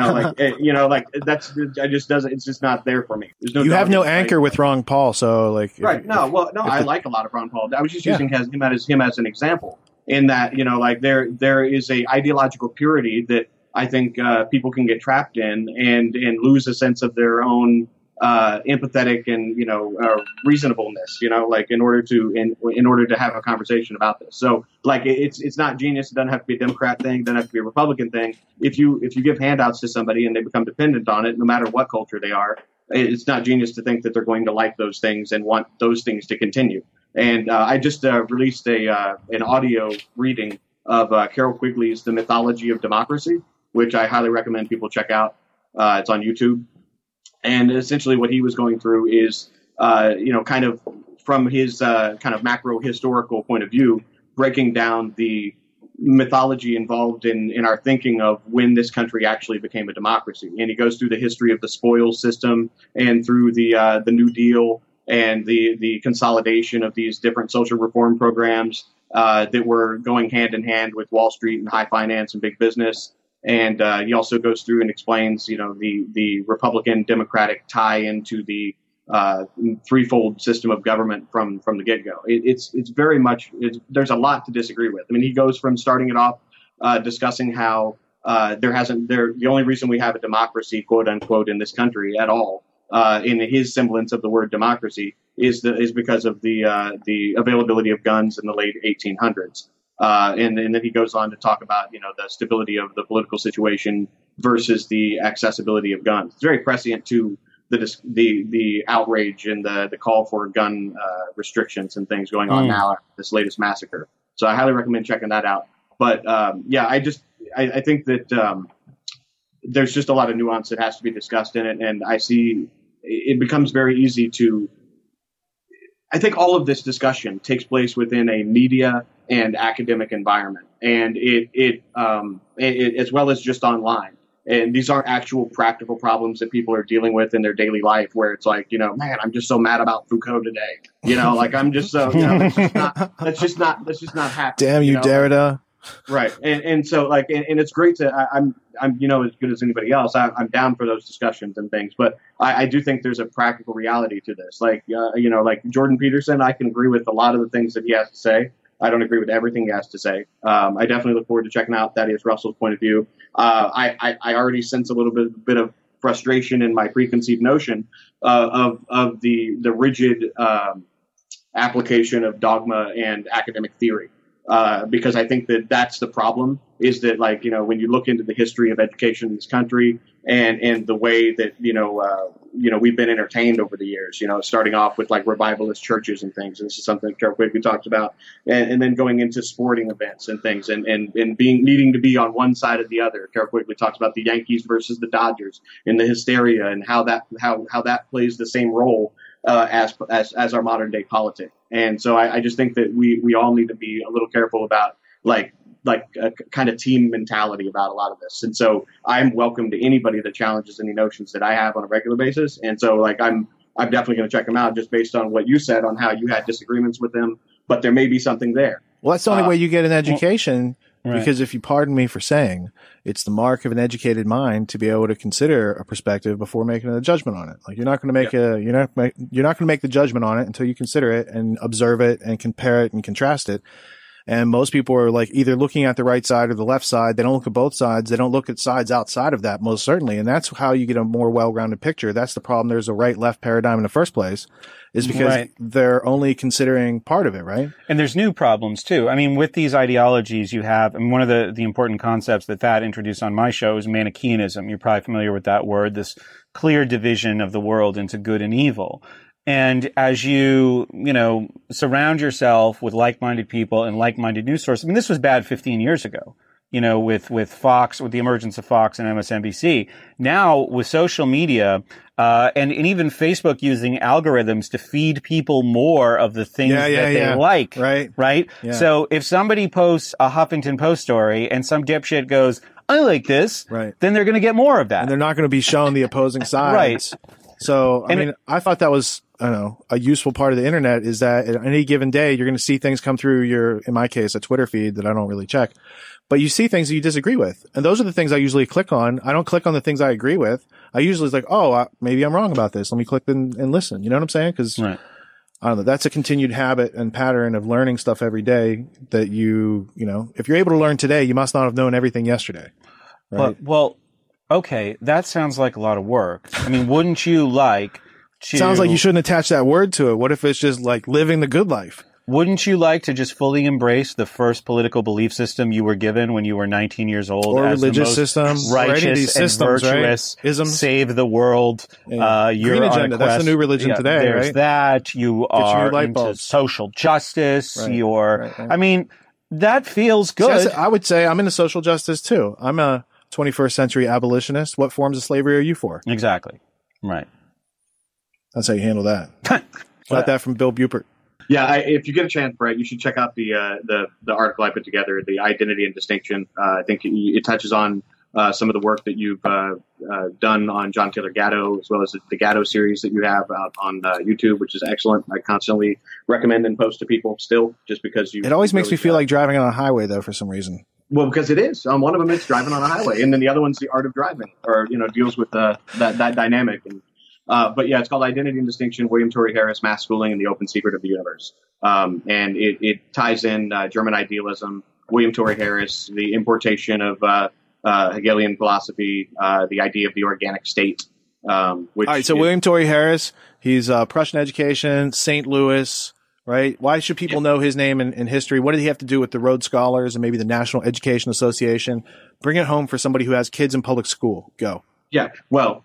That's I just doesn't. It's just not there for me. There's no. You have no anchor with Ron Paul, so right. I like a lot of Ron Paul. I was just using him as an example in that there is a ideological purity that I think people can get trapped in and lose a sense of their own empathetic and reasonableness, in order to have a conversation about this. So it's not genius. It doesn't have to be a Democrat thing. It doesn't have to be a Republican thing. If you give handouts to somebody and they become dependent on it, no matter what culture they are, it's not genius to think that they're going to like those things and want those things to continue. And I just released an audio reading of Carroll Quigley's The Mythology of Democracy, which I highly recommend people check out. It's on YouTube. And essentially what he was going through is, kind of from his kind of macro historical point of view, breaking down the mythology involved in our thinking of when this country actually became a democracy. And he goes through the history of the spoils system and through the New Deal and the consolidation of these different social reform programs that were going hand in hand with Wall Street and high finance and big business. And he also goes through and explains, the Republican Democratic tie into the threefold system of government from the get-go. It's very much there's a lot to disagree with. I mean, he goes from starting it off discussing how the only reason we have a democracy, quote unquote, in this country at all, in his semblance of the word democracy, is because of the availability of guns in the late 1800s. And then he goes on to talk about, the stability of the political situation versus the accessibility of guns. It's very prescient to the outrage and the call for gun restrictions and things going on now after this latest massacre. So I highly recommend checking that out. But I think that there's just a lot of nuance that has to be discussed in it, and I see it becomes very easy to. I think all of this discussion takes place within a media and academic environment, and it as well as just online. And these aren't actual practical problems that people are dealing with in their daily life, where it's man, I'm just so mad about Foucault today. I'm just so, that's just not happening. Damn you, Derrida. Right. And so and it's great I'm as good as anybody else. I'm down for those discussions and things, but I do think there's a practical reality to this. Like Jordan Peterson, I can agree with a lot of the things that he has to say. I don't agree with everything he has to say. I definitely look forward to checking out Thaddeus Russell's point of view. I already sense a little bit of frustration in my preconceived notion of the rigid application of dogma and academic theory. Because I think that's the problem, is that when you look into the history of education in this country and the way that we've been entertained over the years, starting off with revivalist churches and things. And this is something Carroll Quigley talks about, and then going into sporting events and things, and needing to be on one side or the other. Carroll Quigley talks about the Yankees versus the Dodgers and the hysteria and how that plays the same role as our modern day politics. And so I just think that we all need to be a little careful about a kind of team mentality about a lot of this. And so I'm welcome to anybody that challenges any notions that I have on a regular basis. And so I'm definitely going to check them out just based on what you said on how you had disagreements with them, but there may be something there. Well, that's the only way you get an education. Right. Because if you pardon me for saying, it's the mark of an educated mind to be able to consider a perspective before making a judgment on it. You're not going to make you're not going to make the judgment on it until you consider it and observe it and compare it and contrast it. And most people are like either looking at the right side or the left side. They don't look at both sides. They don't look at sides outside of that, most certainly. And that's how you get a more well-rounded picture. That's the problem. There's a right-left paradigm in the first place, is because they're only considering part of it, right? And there's new problems too. I mean, with these ideologies you have, and one of the important concepts that Thad introduced on my show is Manichaeanism. You're probably familiar with that word, this clear division of the world into good and evil. And as you surround yourself with like-minded people and like-minded news sources, I mean, this was bad 15 years ago, with Fox, with the emergence of Fox and MSNBC. Now, with social media, and even Facebook using algorithms to feed people more of the things that they like. Right? Yeah. So if somebody posts a Huffington Post story and some dipshit goes, I like this, then they're going to get more of that. And they're not going to be shown the opposing sides. Right. So, I thought that was, a useful part of the internet is that at any given day, you're going to see things come through in my case, a Twitter feed that I don't really check, but you see things that you disagree with. And those are the things I usually click on. I don't click on the things I agree with. I usually like, maybe I'm wrong about this. Let me click and listen. You know what I'm saying? Cause I don't know. That's a continued habit and pattern of learning stuff every day that if you're able to learn today, you must not have known everything yesterday. Right? Well, okay. That sounds like a lot of work. I mean, wouldn't you like to... Sounds like you shouldn't attach that word to it. What if it's just like living the good life? Wouldn't you like to just fully embrace the first political belief system you were given when you were 19 years old? Or as religious the most system. righteous and virtuous, Isms. save the world. Green agenda. That's the new religion today, there's right? That. You are into social justice. I mean, that feels good. See, I would say I'm into social justice too. I'm a 21st century abolitionist. What forms of slavery are you for? Exactly. Right. That's how you handle that. Got that from Bill Bupert. Yeah, if you get a chance, Brett, you should check out the article I put together, the Identity and Distinction. I think it touches on some of the work that you've done on John Taylor Gatto, as well as the Gatto series that you have out on YouTube, which is excellent. I constantly recommend and post to people still, just because It always makes me feel like driving on a highway, though, for some reason. Well, because it is. One of them is driving on a highway, and then the other one's The Art of Driving, or deals with that dynamic. And but yeah, it's called Identity and Distinction: William Torrey Harris, Mass Schooling, and the Open Secret of the Universe. And it ties in German idealism, William Torrey Harris, the importation of Hegelian philosophy, the idea of the organic state. All right, so William Torrey Harris, he's Prussian education, St. Louis. Right? Why should people know his name in history? What did he have to do with the Rhodes Scholars and maybe the National Education Association? Bring it home for somebody who has kids in public school. Go. Yeah. Well,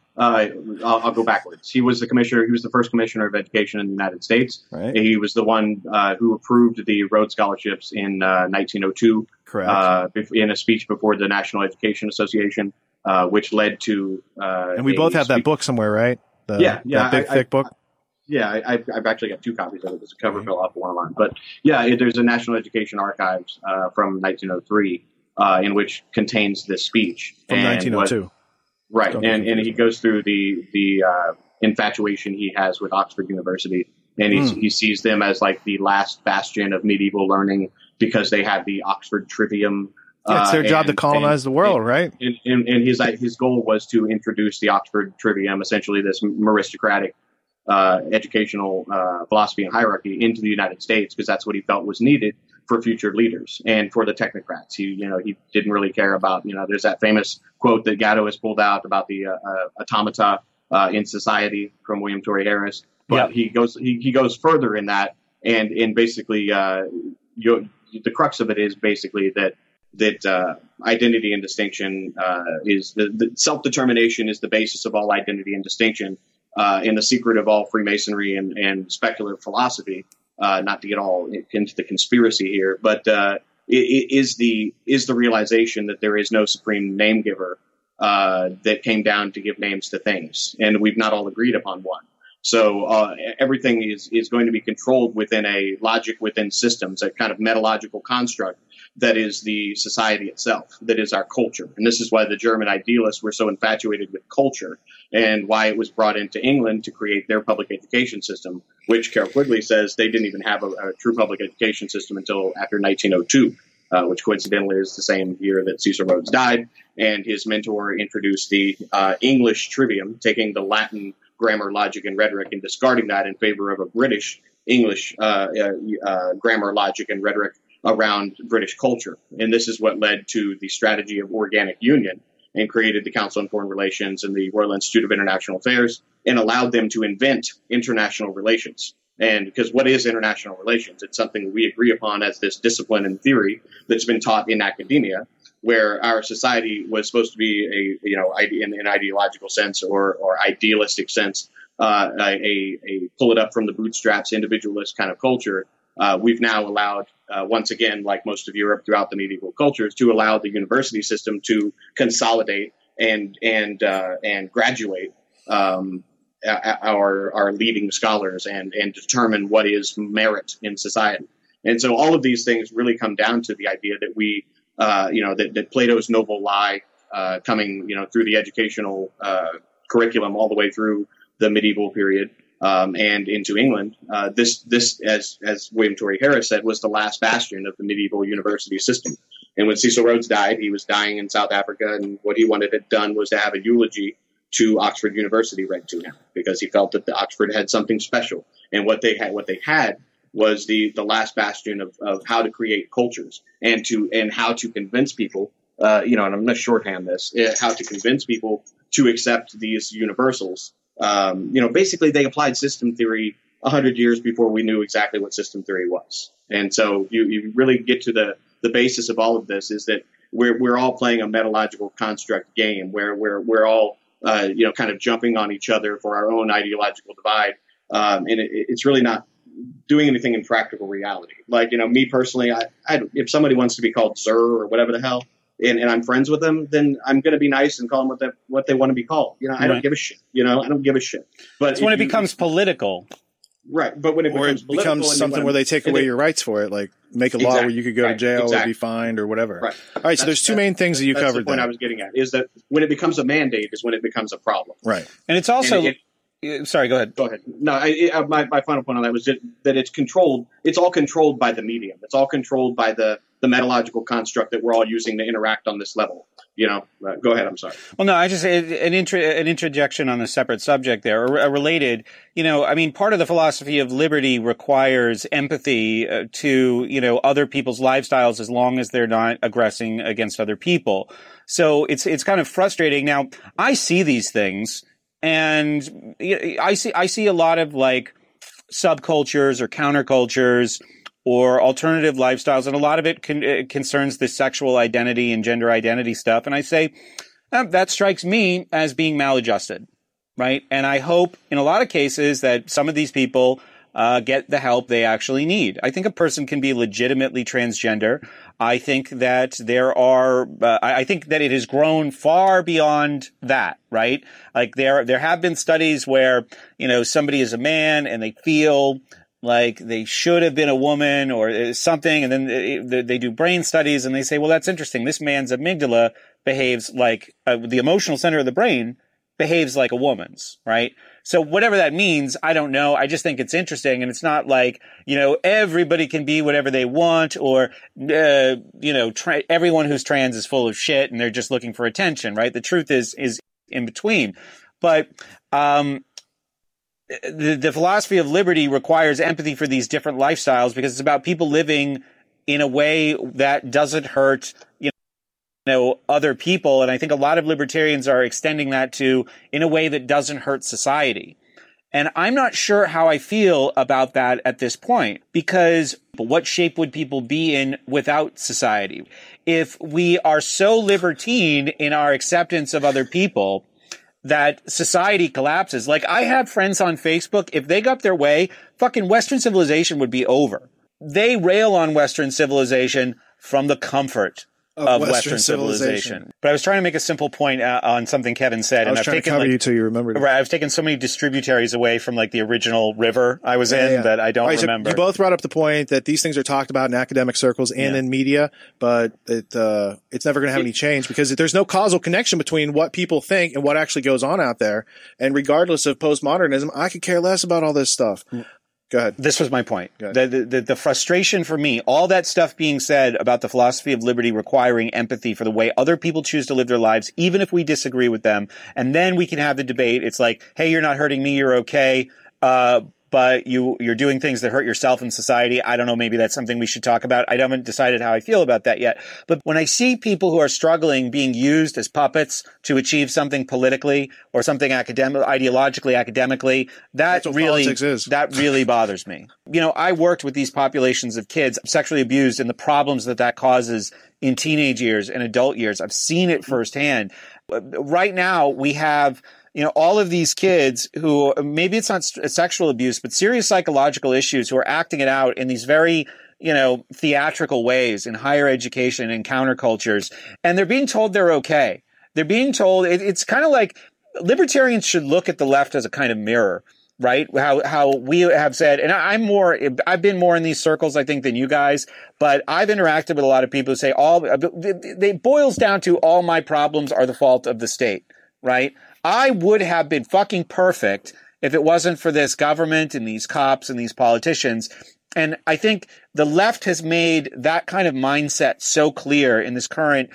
I'll go backwards. He was the commissioner. He was the first commissioner of education in the United States. Right. He was the one who approved the Rhodes Scholarships in 1902. Correct. In a speech before the National Education Association, which led to. And we both have that book somewhere, right? That big thick book. Yeah, I've actually got two copies of it. There's a cover fell off one of mine. But yeah, there's a National Education Archives from 1903 in which contains this speech. From 1902. Right. And he goes through the infatuation he has with Oxford University. And he sees them as like the last bastion of medieval learning because they have the Oxford Trivium. Yeah, it's their job to colonize the world, right? And his goal was to introduce the Oxford Trivium, essentially this aristocratic educational philosophy and hierarchy into the United States, because that's what he felt was needed for future leaders and for the technocrats. He didn't really care about, there's that famous quote that Gatto has pulled out about the automata in society from William Torrey Harris. But he goes further in that, and basically the crux of it is basically that identity and distinction is the self-determination is the basis of all identity and distinction. In the secret of all Freemasonry and speculative philosophy, not to get all into the conspiracy here, but it is the realization that there is no supreme name giver that came down to give names to things, and we've not all agreed upon one. So everything is going to be controlled within a logic within systems, a kind of metalogical construct that is the society itself, that is our culture. And this is why the German idealists were so infatuated with culture, and why it was brought into England to create their public education system, which Carroll Quigley says they didn't even have a true public education system until after 1902, which coincidentally is the same year that Cecil Rhodes died. And his mentor introduced the English trivium, taking the Latin grammar, logic, and rhetoric and discarding that in favor of a British English grammar, logic, and rhetoric around British culture. And this is what led to the strategy of organic union and created the Council on Foreign Relations and the Royal Institute of International Affairs and allowed them to invent international relations. And because what is international relations? It's something we agree upon as this discipline and theory that's been taught in academia, where our society was supposed to be in an ideological sense or idealistic sense, a pull it up from the bootstraps individualist kind of culture. We've now allowed, once again, like most of Europe throughout the medieval cultures, to allow the university system to consolidate and graduate our leading scholars and determine what is merit in society. And so all of these things really come down to the idea that we, that Plato's noble lie coming, through the educational curriculum all the way through the medieval period and into England. This, as William Torrey Harris said, was the last bastion of the medieval university system. And when Cecil Rhodes died, he was dying in South Africa, and what he wanted it done was to have a eulogy to Oxford University read to him, because he felt that the Oxford had something special. And what they had was the last bastion of how to create cultures and how to convince people, and I'm going to shorthand this, how to convince people to accept these universals. Basically they applied system theory 100 years before we knew exactly what system theory was. And so you really get to the basis of all of this is that we're all playing a metalogical construct game where we're all, kind of jumping on each other for our own ideological divide. And it's really not doing anything in practical reality. Like, me personally, if somebody wants to be called sir or whatever the hell, and I'm friends with them, then I'm going to be nice and call them what they want to be called. I don't give a shit. I don't give a shit. But it's when it becomes political. Right. But when it becomes something where they take away your rights for it, like make a law where you could go to jail or be fined or whatever. Right. All right. So there's two main things that you covered. The point I was getting at is that when it becomes a mandate is when it becomes a problem. Right. And it's also... Sorry, go ahead. Go ahead. No, my final point on that was that it's controlled. It's all controlled by the medium. It's all controlled by the metalogical construct that we're all using to interact on this level. Go ahead. I'm sorry. Well, no, I just an interjection on a separate subject there, a related. Part of the philosophy of liberty requires empathy to other people's lifestyles as long as they're not aggressing against other people. So it's kind of frustrating. Now, I see these things. And I see a lot of like subcultures or countercultures or alternative lifestyles, and a lot of it concerns the sexual identity and gender identity stuff. And I say that strikes me as being maladjusted, right? And I hope in a lot of cases that some of these people get the help they actually need. I think a person can be legitimately transgender. I think that I think that it has grown far beyond that, right? Like there have been studies where, somebody is a man and they feel like they should have been a woman or something. And then they do brain studies and they say, well, that's interesting. This man's amygdala behaves like the emotional center of the brain behaves like a woman's, right? So whatever that means, I don't know. I just think it's interesting. And it's not like, everybody can be whatever they want or, everyone who's trans is full of shit and they're just looking for attention, right? The truth is in between. But, the philosophy of liberty requires empathy for these different lifestyles because it's about people living in a way that doesn't hurt, other people. And I think a lot of libertarians are extending that to in a way that doesn't hurt society. And I'm not sure how I feel about that at this point, because what shape would people be in without society? If we are so libertine in our acceptance of other people that society collapses. Like I have friends on Facebook, if they got their way, fucking Western civilization would be over. They rail on Western civilization from the comfort of Western civilization. But I was trying to make a simple point on something Kevin said. I was trying to cover you till you remembered. Right, I've taken so many distributaries away from like the original river I was in that I don't remember. So you both brought up the point that these things are talked about in academic circles and in media, but it's never going to have any change because there's no causal connection between what people think and what actually goes on out there. And regardless of postmodernism, I could care less about all this stuff. Go ahead. This was my point. The frustration for me, all that stuff being said about the philosophy of liberty requiring empathy for the way other people choose to live their lives, even if we disagree with them. And then we can have the debate. It's like, hey, you're not hurting me. You're okay. but you're doing things that hurt yourself and society. I don't know, maybe that's something we should talk about. I haven't decided how I feel about that yet. But when I see people who are struggling being used as puppets to achieve something politically or something ideologically, academically, that really bothers me. I worked with these populations of kids sexually abused and the problems that causes in teenage years and adult years. I've seen it firsthand. Right now, we have all of these kids who maybe it's not sexual abuse, but serious psychological issues who are acting it out in these very, theatrical ways in higher education and countercultures. And they're being told they're okay. They're being told it's kind of like libertarians should look at the left as a kind of mirror. Right? How we have said, and I've been more in these circles, I think, than you guys, but I've interacted with a lot of people who say they boils down to all my problems are the fault of the state, right? I would have been fucking perfect if it wasn't for this government and these cops and these politicians. And I think the left has made that kind of mindset so clear in this current,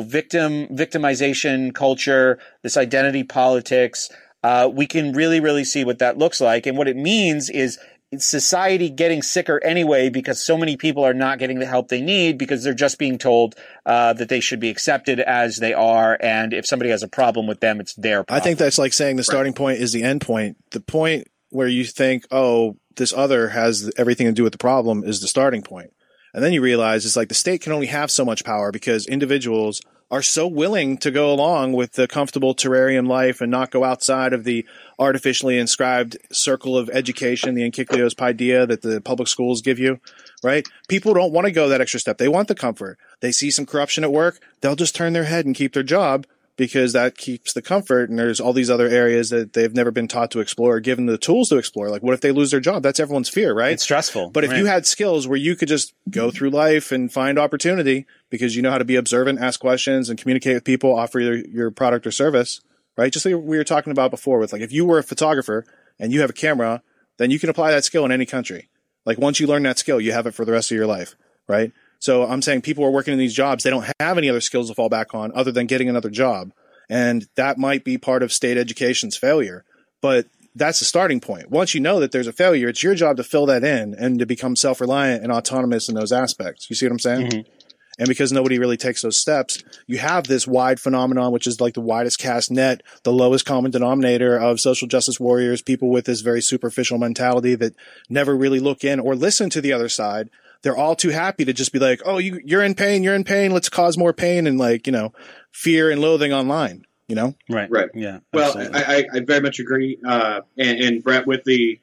victimization culture, this identity politics. We can really, really see what that looks like. And what it means is society getting sicker anyway because so many people are not getting the help they need because they're just being told that they should be accepted as they are. And if somebody has a problem with them, it's their problem. I think that's like saying the starting point is the end point. The point where you think, oh, this other has everything to do with the problem is the starting point. And then you realize it's like the state can only have so much power because individuals are so willing to go along with the comfortable terrarium life and not go outside of the artificially inscribed circle of education, the Encyclios Paideia that the public schools give you, right? People don't want to go that extra step. They want the comfort. They see some corruption at work, they'll just turn their head and keep their job because that keeps the comfort. And there's all these other areas that they've never been taught to explore, or given the tools to explore. Like, what if they lose their job? That's everyone's fear, right? It's stressful. But if you had skills where you could just go through life and find opportunity because you know how to be observant, ask questions, and communicate with people, offer your product or service, right? Just like we were talking about before with, like, if you were a photographer and you have a camera, then you can apply that skill in any country. Like, once you learn that skill, you have it for the rest of your life, right? So I'm saying people are working in these jobs. They don't have any other skills to fall back on other than getting another job. And that might be part of state education's failure. But that's the starting point. Once you know that there's a failure, it's your job to fill that in and to become self-reliant and autonomous in those aspects. You see what I'm saying? Mm-hmm. And because nobody really takes those steps, you have this wide phenomenon, which is like the widest cast net, the lowest common denominator of social justice warriors, people with this very superficial mentality that never really look in or listen to the other side. They're all too happy to just be like, oh, you're in pain. Let's cause more pain and, like, fear and loathing online, Right. Yeah. Well, I very much agree. And Brett, with the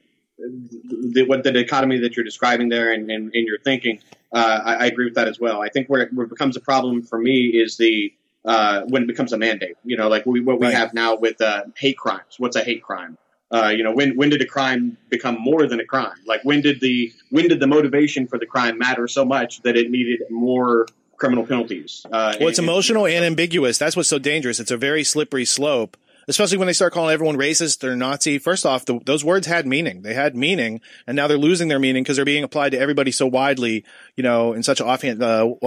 dichotomy that you're describing there and in your thinking, I agree with that as well. I think where it becomes a problem for me is when it becomes a mandate, like what we have now with hate crimes. What's a hate crime? When did a crime become more than a crime? Like, when did the motivation for the crime matter so much that it needed more criminal penalties? It's emotional and ambiguous. That's what's so dangerous. It's a very slippery slope, especially when they start calling everyone racist or Nazi. First off, those words had meaning. They had meaning, and now they're losing their meaning because they're being applied to everybody so widely, in such an offhand.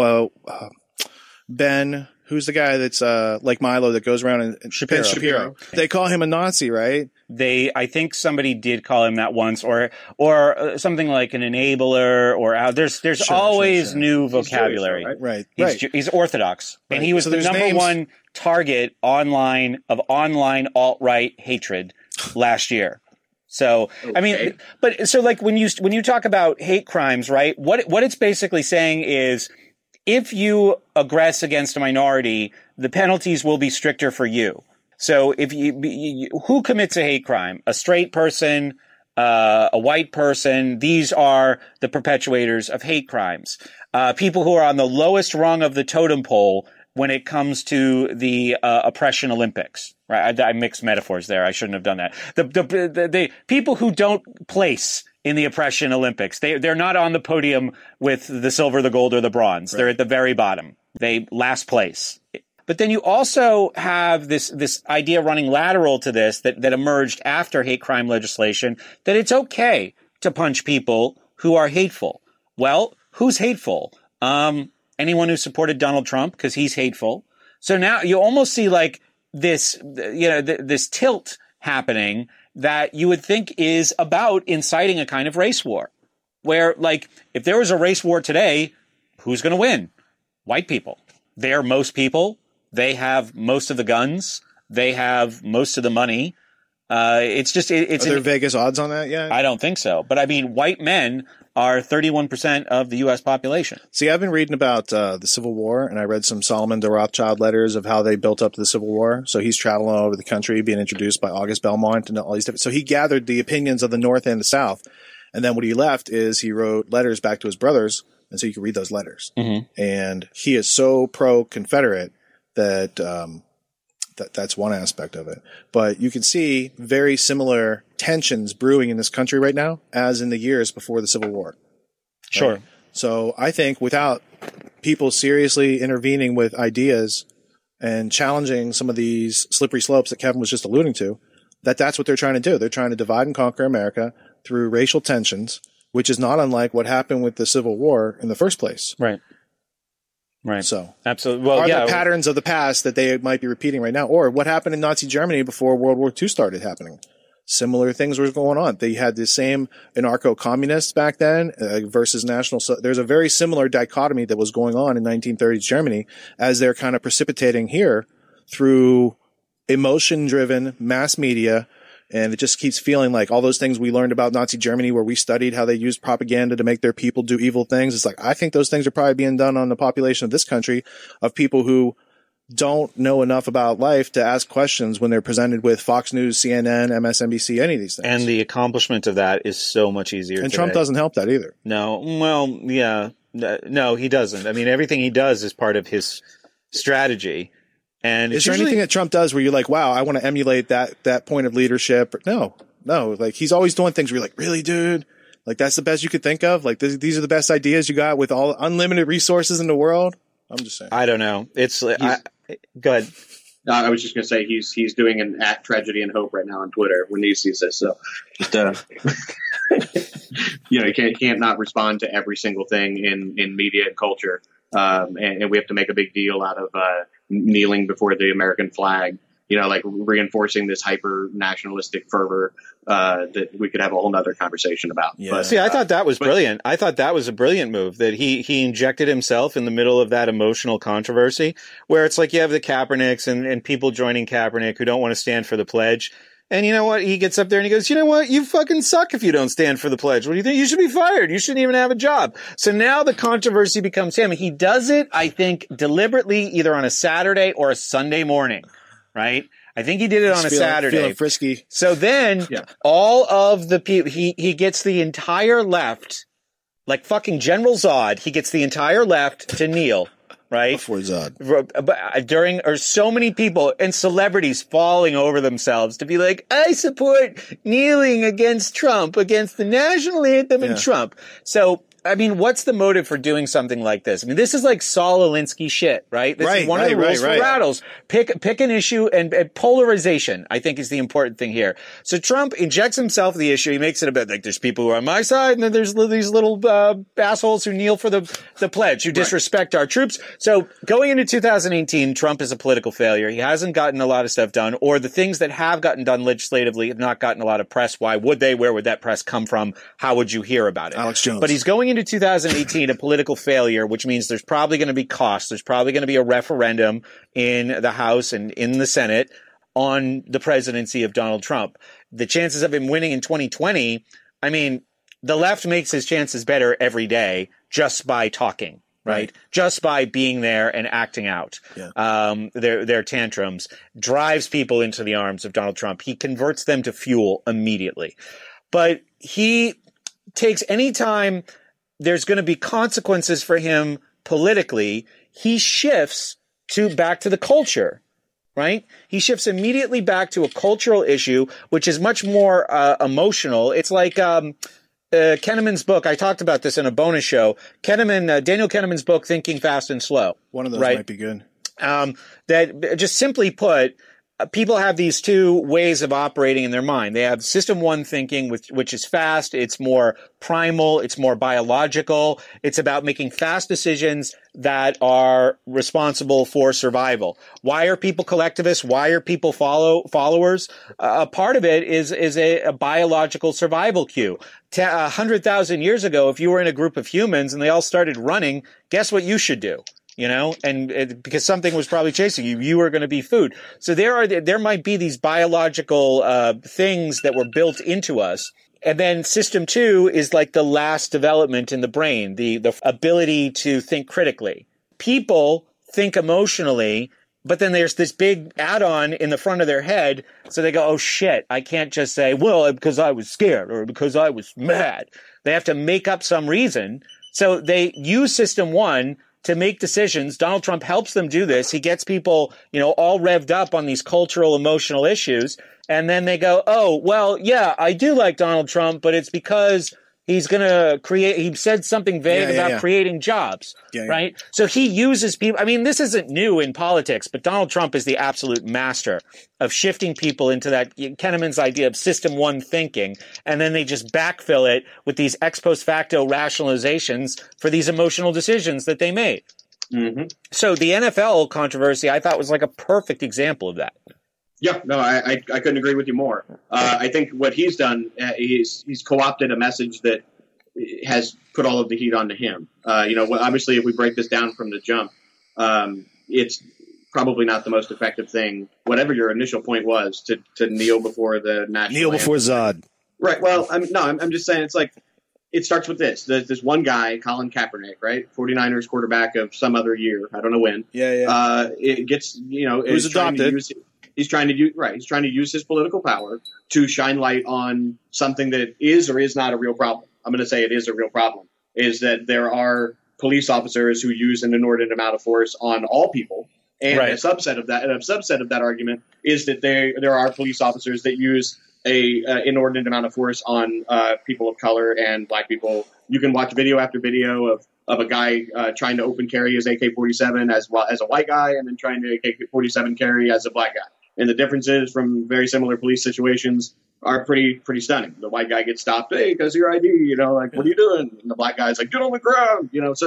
Ben, who's the guy that's like Milo that goes around and Shapiro. They call him a Nazi, right? I think somebody did call him that once, or something like an enabler, or there's always new vocabulary. Right. He's Orthodox, right. And he was the number one target online of online alt-right hatred last year. So, okay. I mean, but so like when you talk about hate crimes, right? What it's basically saying is, if you aggress against a minority, the penalties will be stricter for you. So if who commits a hate crime? A straight person, a white person. These are the perpetuators of hate crimes. People who are on the lowest rung of the totem pole when it comes to the oppression Olympics. Right? I mixed metaphors there. I shouldn't have done that. The people who don't place in the oppression Olympics, they're not on the podium with the silver, the gold, or the bronze. Right. They're at the very bottom. They last place. But then you also have this idea running lateral to this that emerged after hate crime legislation, that it's okay to punch people who are hateful. Well, who's hateful? Anyone who supported Donald Trump, because he's hateful. So now you almost see like this, this tilt happening, that you would think is about inciting a kind of race war. Where, like, if there was a race war today, who's going to win? White people. They're most people. They have most of the guns. They have most of the money. It's just it's. Are there Vegas odds on that yet? I don't think so. But I mean, white men are 31% of the U.S. population. See, I've been reading about the Civil War, and I read some Solomon de Rothschild letters of how they built up to the Civil War. So he's traveling all over the country, being introduced by August Belmont and all these different. So he gathered the opinions of the North and the South, and then what he left is he wrote letters back to his brothers, and so you can read those letters. Mm-hmm. And he is so pro-Confederate that. That's one aspect of it. But you can see very similar tensions brewing in this country right now as in the years before the Civil War. Sure. Right? So I think without people seriously intervening with ideas and challenging some of these slippery slopes that Kevin was just alluding to, that's what they're trying to do. They're trying to divide and conquer America through racial tensions, which is not unlike what happened with the Civil War in the first place. Right. Right. So, absolutely. Well, are yeah, there patterns of the past that they might be repeating right now? Or what happened in Nazi Germany before World War II started happening? Similar things were going on. They had the same anarcho-communists back then versus national. So there's a very similar dichotomy that was going on in 1930s Germany as they're kind of precipitating here through emotion-driven mass media. And it just keeps feeling like all those things we learned about Nazi Germany where we studied how they used propaganda to make their people do evil things. It's like, I think those things are probably being done on the population of this country of people who don't know enough about life to ask questions when they're presented with Fox News, CNN, MSNBC, any of these things. And the accomplishment of that is so much easier. And Trump doesn't help that either. No. Well, yeah. No, he doesn't. I mean, everything he does is part of his strategy. And is there anything that Trump does where you're like, wow, I want to emulate that point of leadership? No. Like he's always doing things where you're like, really, dude? Like that's the best you could think of? Like these are the best ideas you got with all unlimited resources in the world? I'm just saying. I don't know. Go ahead. I was just going to say he's doing an Act Tragedy and Hope right now on Twitter when he sees this. So just, you can't not respond to every single thing in media and culture. And we have to make a big deal out of kneeling before the American flag, like reinforcing this hyper nationalistic fervor that we could have a whole nother conversation about. Yeah. But, I thought that was brilliant. I thought that was a brilliant move that he injected himself in the middle of that emotional controversy where it's like you have the Kaepernicks and people joining Kaepernick who don't want to stand for the pledge. And you know what? He gets up there and he goes, you know what? You fucking suck if you don't stand for the pledge. What do you think? You should be fired. You shouldn't even have a job. So now the controversy becomes him. He does it, I think, deliberately either on a Saturday or a Sunday morning, right? I think he did it on a Saturday. Feeling frisky. So then all of the people, he gets the entire left, like fucking General Zod, he gets the entire left to kneel. Right? Before Zod. Or so many people and celebrities falling over themselves to be like, I support kneeling against Trump, against the national anthem and Trump. So, I mean, what's the motive for doing something like this? I mean, this is like Saul Alinsky shit, right? This is one of the rules for rattles. Pick an issue and polarization, I think, is the important thing here. So Trump injects himself the issue. He makes it a bit like there's people who are on my side and then there's these little assholes who kneel for the pledge, who disrespect our troops. So going into 2018, Trump is a political failure. He hasn't gotten a lot of stuff done, or the things that have gotten done legislatively have not gotten a lot of press. Why would they? Where would that press come from? How would you hear about it? Alex Jones. But he's going into 2018 a political failure, which means there's probably going to be costs. There's probably going to be a referendum in the House and in the Senate on the presidency of Donald Trump. The chances of him winning in 2020, I mean, the left makes his chances better every day just by talking, right? Just by being there and acting out. Their tantrums, drives people into the arms of Donald Trump. He converts them to fuel immediately. But he takes any time there's going to be consequences for him politically, he shifts back to the culture, right? He shifts immediately back to a cultural issue, which is much more emotional. It's like Kahneman's book. I talked about this in a bonus show. Daniel Kahneman's book, Thinking Fast and Slow. One of those might be good. That just simply put, people have these two ways of operating in their mind. They have system one thinking, which is fast. It's more primal. It's more biological. It's about making fast decisions that are responsible for survival. Why are people collectivists? Why are people followers? A part of it is a biological survival cue. 100,000 years ago, if you were in a group of humans and they all started running, guess what you should do? Because something was probably chasing you, you were going to be food. So there might be these biological things that were built into us. And then system two is like the last development in the brain, the ability to think critically. People think emotionally, but then there's this big add-on in the front of their head. So they go, oh shit, I can't just say, well, because I was scared or because I was mad. They have to make up some reason. So they use system one to make decisions. Donald Trump helps them do this. He gets people, all revved up on these cultural, emotional issues. And then they go, oh, well, yeah, I do like Donald Trump, but it's because he's going to he said something vague about creating jobs, right? So he uses people. I mean, this isn't new in politics, but Donald Trump is the absolute master of shifting people into that Kahneman's idea of system one thinking. And then they just backfill it with these ex post facto rationalizations for these emotional decisions that they made. Mm-hmm. So the NFL controversy, I thought, was like a perfect example of that. Yeah, no, I couldn't agree with you more. I think what he's done, he's co-opted a message that has put all of the heat onto him. Obviously, if we break this down from the jump, it's probably not the most effective thing, whatever your initial point was, to kneel before the national kneel before Zod. Right. Well, I'm just saying, it's like, it starts with this. There's this one guy, Colin Kaepernick, right? 49ers quarterback of some other year. I don't know when. Yeah. It gets, who's adopted. He's trying to use his political power to shine light on something that is or is not a real problem. I'm going to say it is a real problem, is that there are police officers who use an inordinate amount of force on all people. And a subset of that argument is that there are police officers that use a inordinate amount of force on people of color and black people. You can watch video after video of a guy trying to open carry his AK-47 as a white guy and then trying to AK-47 carry as a black guy. And the differences from very similar police situations are pretty stunning. The white guy gets stopped, hey, because your ID, what are you doing? And the black guy's like, get on the ground, So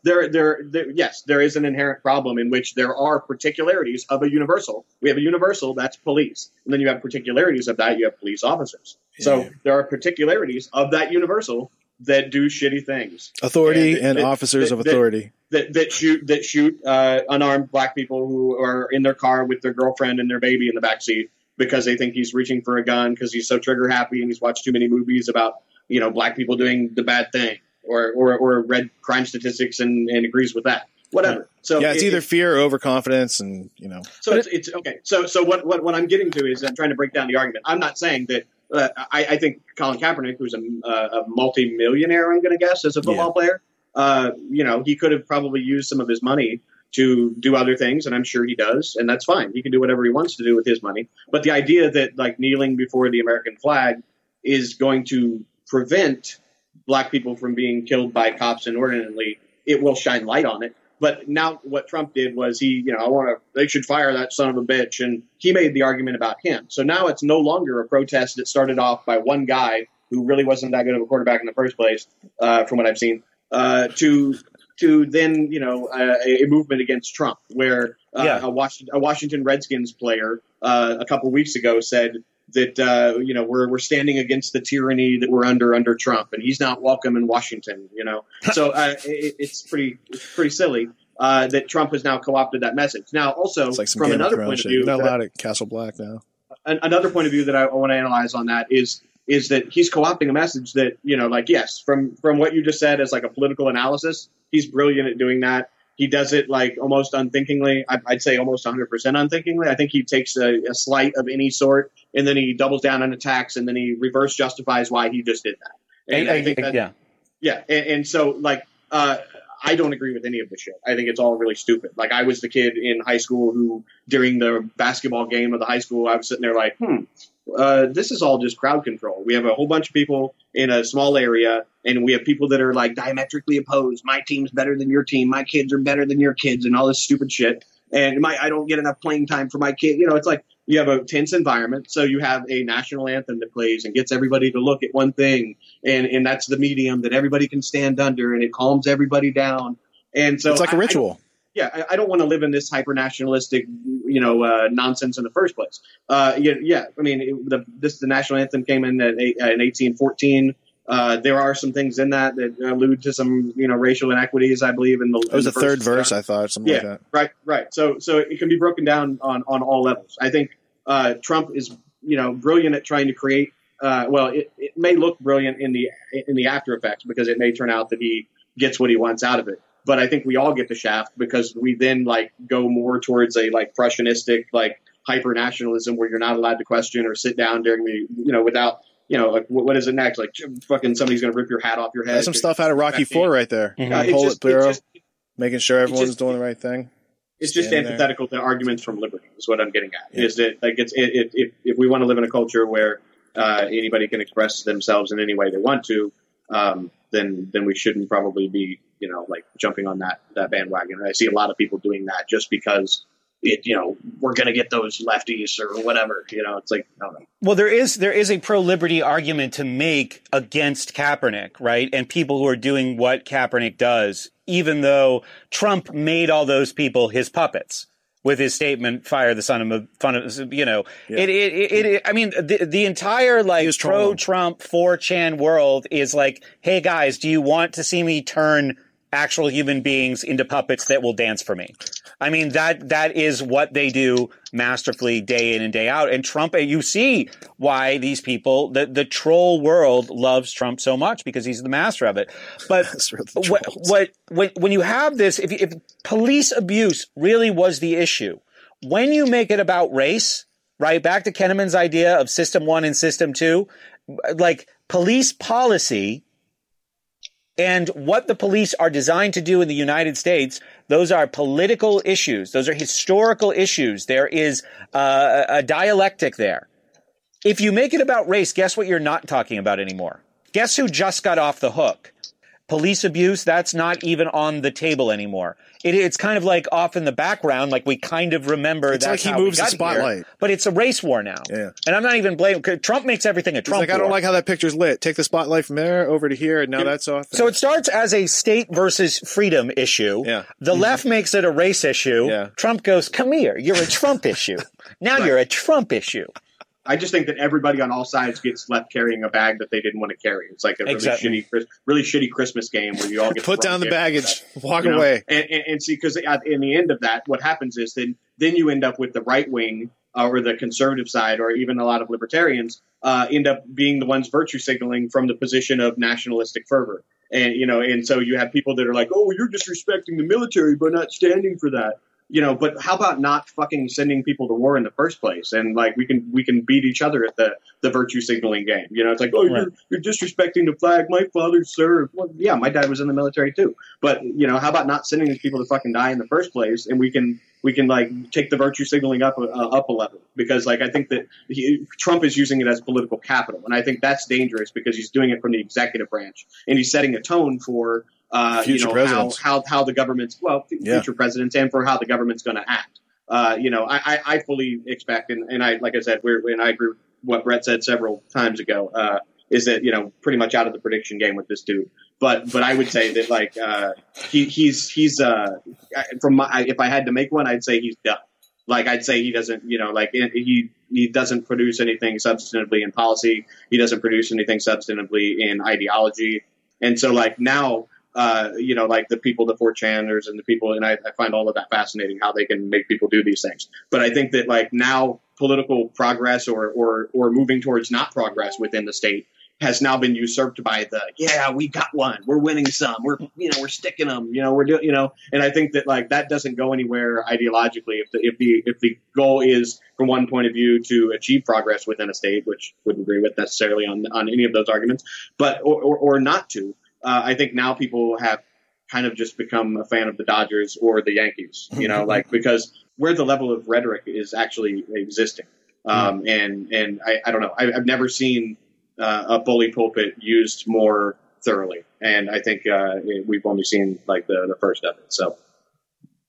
yes, there is an inherent problem in which there are particularities of a universal. We have a universal, that's police. And then you have particularities of that, you have police officers. Yeah. So there are particularities of that universal that do shitty things. Authority and officers of authority. That shoot unarmed black people who are in their car with their girlfriend and their baby in the backseat because they think he's reaching for a gun because he's so trigger happy and he's watched too many movies about black people doing the bad thing or read crime statistics and agrees with that. Whatever. So it's either fear or overconfidence, and So it's okay. So what I'm getting to is I'm trying to break down the argument. I'm not saying that. I think Colin Kaepernick, who's a multi-millionaire, I'm going to guess, as a football player, he could have probably used some of his money to do other things, and I'm sure he does, and that's fine. He can do whatever he wants to do with his money. But the idea that kneeling before the American flag is going to prevent black people from being killed by cops inordinately, it will shine light on it. But now what Trump did was they should fire that son of a bitch. And he made the argument about him. So now it's no longer a protest that started off by one guy who really wasn't that good of a quarterback in the first place, from what I've seen, to then, a movement against Trump where a Washington Redskins player a couple weeks ago said that, we're standing against the tyranny that we're under Trump, and he's not welcome in Washington, So it's pretty silly that Trump has now co-opted that message. Now, also, like from another point of view, you're not allowed at Castle Black now. Another point of view that I want to analyze on that is that he's co-opting a message that, yes, from what you just said as like a political analysis, he's brilliant at doing that. He does it like almost unthinkingly. I'd say almost 100% unthinkingly. I think he takes a slight of any sort, and then he doubles down on attacks, and then he reverse justifies why he just did that. And I think that, yeah. And so, I don't agree with any of this shit. I think it's all really stupid. Like, I was the kid in high school who, during the basketball game of the high school, I was sitting there like, this is all just crowd control. We have a whole bunch of people in a small area, and we have people that are like diametrically opposed. My team's better than your team. My kids are better than your kids, and all this stupid shit. And I don't get enough playing time for my kid. It's like, You have a tense environment. So you have a national anthem that plays and gets everybody to look at one thing. And that's the medium that everybody can stand under, and it calms everybody down. And so it's like a ritual. I don't want to live in this hyper nationalistic, nonsense in the first place. I mean, the national anthem came in 1814. There are some things in that allude to some, racial inequities, I believe. It was the third verse, I thought, something like that. Right. So it can be broken down on all levels. I think Trump is, brilliant at trying to create. It may look brilliant in the after effects because it may turn out that he gets what he wants out of it. But I think we all get the shaft because we then go more towards a Prussianistic hyper nationalism where you're not allowed to question or sit down during the without. What is it next? Fucking somebody's going to rip your hat off your head. That's some stuff out of Rocky IV right there. Politburo, making sure everyone's doing the right thing. It's just antithetical to arguments from liberty is what I'm getting at. Is that if we want to live in a culture where anybody can express themselves in any way they want to, then we shouldn't probably be jumping on that bandwagon. And I see a lot of people doing that just because we're going to get those lefties or whatever. It's I don't know. Well, there is a pro-liberty argument to make against Kaepernick, right? And people who are doing what Kaepernick does, even though Trump made all those people his puppets with his statement, "Fire the son of," Yeah. I mean, the entire pro-Trump 4chan world is hey guys, do you want to see me turn actual human beings into puppets that will dance for me? I mean, that is what they do masterfully day in and day out. And Trump, you see why these people, the troll world loves Trump so much because he's the master of it. But when you have this, if police abuse really was the issue, when you make it about race, right? Back to Kenneman's idea of System 1 and System 2, police policy and what the police are designed to do in the United States, those are political issues. Those are historical issues. There is a dialectic there. If you make it about race, guess what you're not talking about anymore? Guess who just got off the hook? Police abuse, that's not even on the table anymore. It's kind of off in the background, we kind of remember it's that's he how moves we got the spotlight. Here. But it's a race war now. Yeah. And I'm not even blaming, Trump makes everything a Trump war. I don't like how that picture's lit. Take the spotlight from there over to here, and now that's off. So it starts as a state versus freedom issue. Yeah. The left makes it a race issue. Yeah. Trump goes, come here, you're a Trump issue. Now you're a Trump issue. I just think that everybody on all sides gets left carrying a bag that they didn't want to carry. It's like a really shitty Christmas game where you all get put down the baggage, walk away, and see, because in the end of that, what happens is then you end up with the right wing or the conservative side, or even a lot of libertarians end up being the ones virtue signaling from the position of nationalistic fervor, and so you have people that are like, oh, you're disrespecting the military by not standing for that. But how about not fucking sending people to war in the first place? And we can beat each other at the virtue signaling game. It's like, oh, you're disrespecting the flag. My father served. Well, yeah, my dad was in the military too. But how about not sending these people to fucking die in the first place? And we can take the virtue signaling up a level, because I think that Trump is using it as political capital, and I think that's dangerous because he's doing it from the executive branch and he's setting a tone for. Future presidents. How the government's future presidents, and for how the government's going to act. I fully expect, and I like I said, and I agree with what Brett said several times ago. Is that pretty much out of the prediction game with this dude. But I would say that he's if I had to make one, I'd say he's done. I'd say he doesn't he doesn't produce anything substantively in policy. He doesn't produce anything substantively in ideology, and so now. The people, the 4chaners and the people, and I find all of that fascinating, how they can make people do these things. But I think that now political progress or moving towards not progress within the state has now been usurped by we got one, we're winning some, we're sticking them, we're doing, and I think that that doesn't go anywhere ideologically if the goal is from one point of view to achieve progress within a state, which wouldn't agree with necessarily on any of those arguments, but or not to. I think now people have kind of just become a fan of the Dodgers or the Yankees, because where the level of rhetoric is actually existing. And I don't know. I've never seen a bully pulpit used more thoroughly. And I think we've only seen the first of it. So.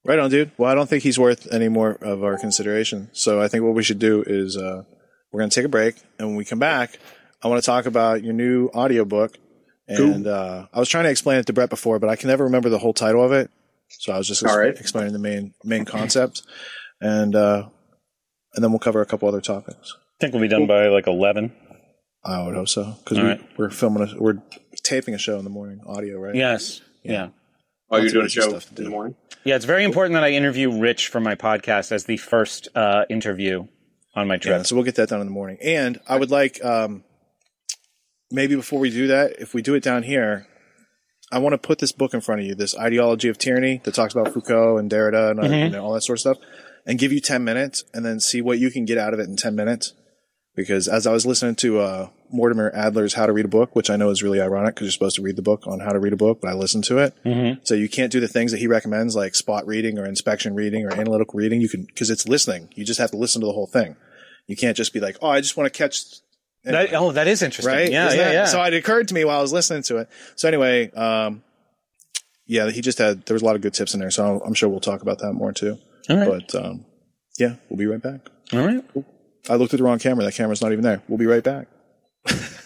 Right on, dude. Well, I don't think he's worth any more of our consideration. So I think what we should do is we're going to take a break. And when we come back, I want to talk about your new audiobook. And I was trying to explain it to Brett before, but I can never remember the whole title of it. So I was just explaining the main concept. And then we'll cover a couple other topics. I think we'll be done by like 11. I would hope so. Because we're taping a show in the morning, audio, right? Yes. Yeah. Oh, you're doing a show in the morning? Yeah, it's very important that I interview Rich for my podcast as the first interview on my trip. Yeah, so we'll get that done in the morning. And I would like, maybe before we do that, if we do it down here, I want to put this book in front of you, this Ideology of Tyranny that talks about Foucault and Derrida and all that sort of stuff, and give you 10 minutes and then see what you can get out of it in 10 minutes. Because as I was listening to Mortimer Adler's How to Read a Book, which I know is really ironic because you're supposed to read the book on how to read a book, but I listened to it. So you can't do the things that he recommends, like spot reading or inspection reading or analytical reading. You can, because it's listening. You just have to listen to the whole thing. You can't just be like, oh, I just want to catch. Anyway. That is interesting. Right? Yeah. So it occurred to me while I was listening to it. So anyway, he just there was a lot of good tips in there. So I'm sure we'll talk about that more too. All right. But we'll be right back. All right. I looked at the wrong camera. That camera's not even there. We'll be right back.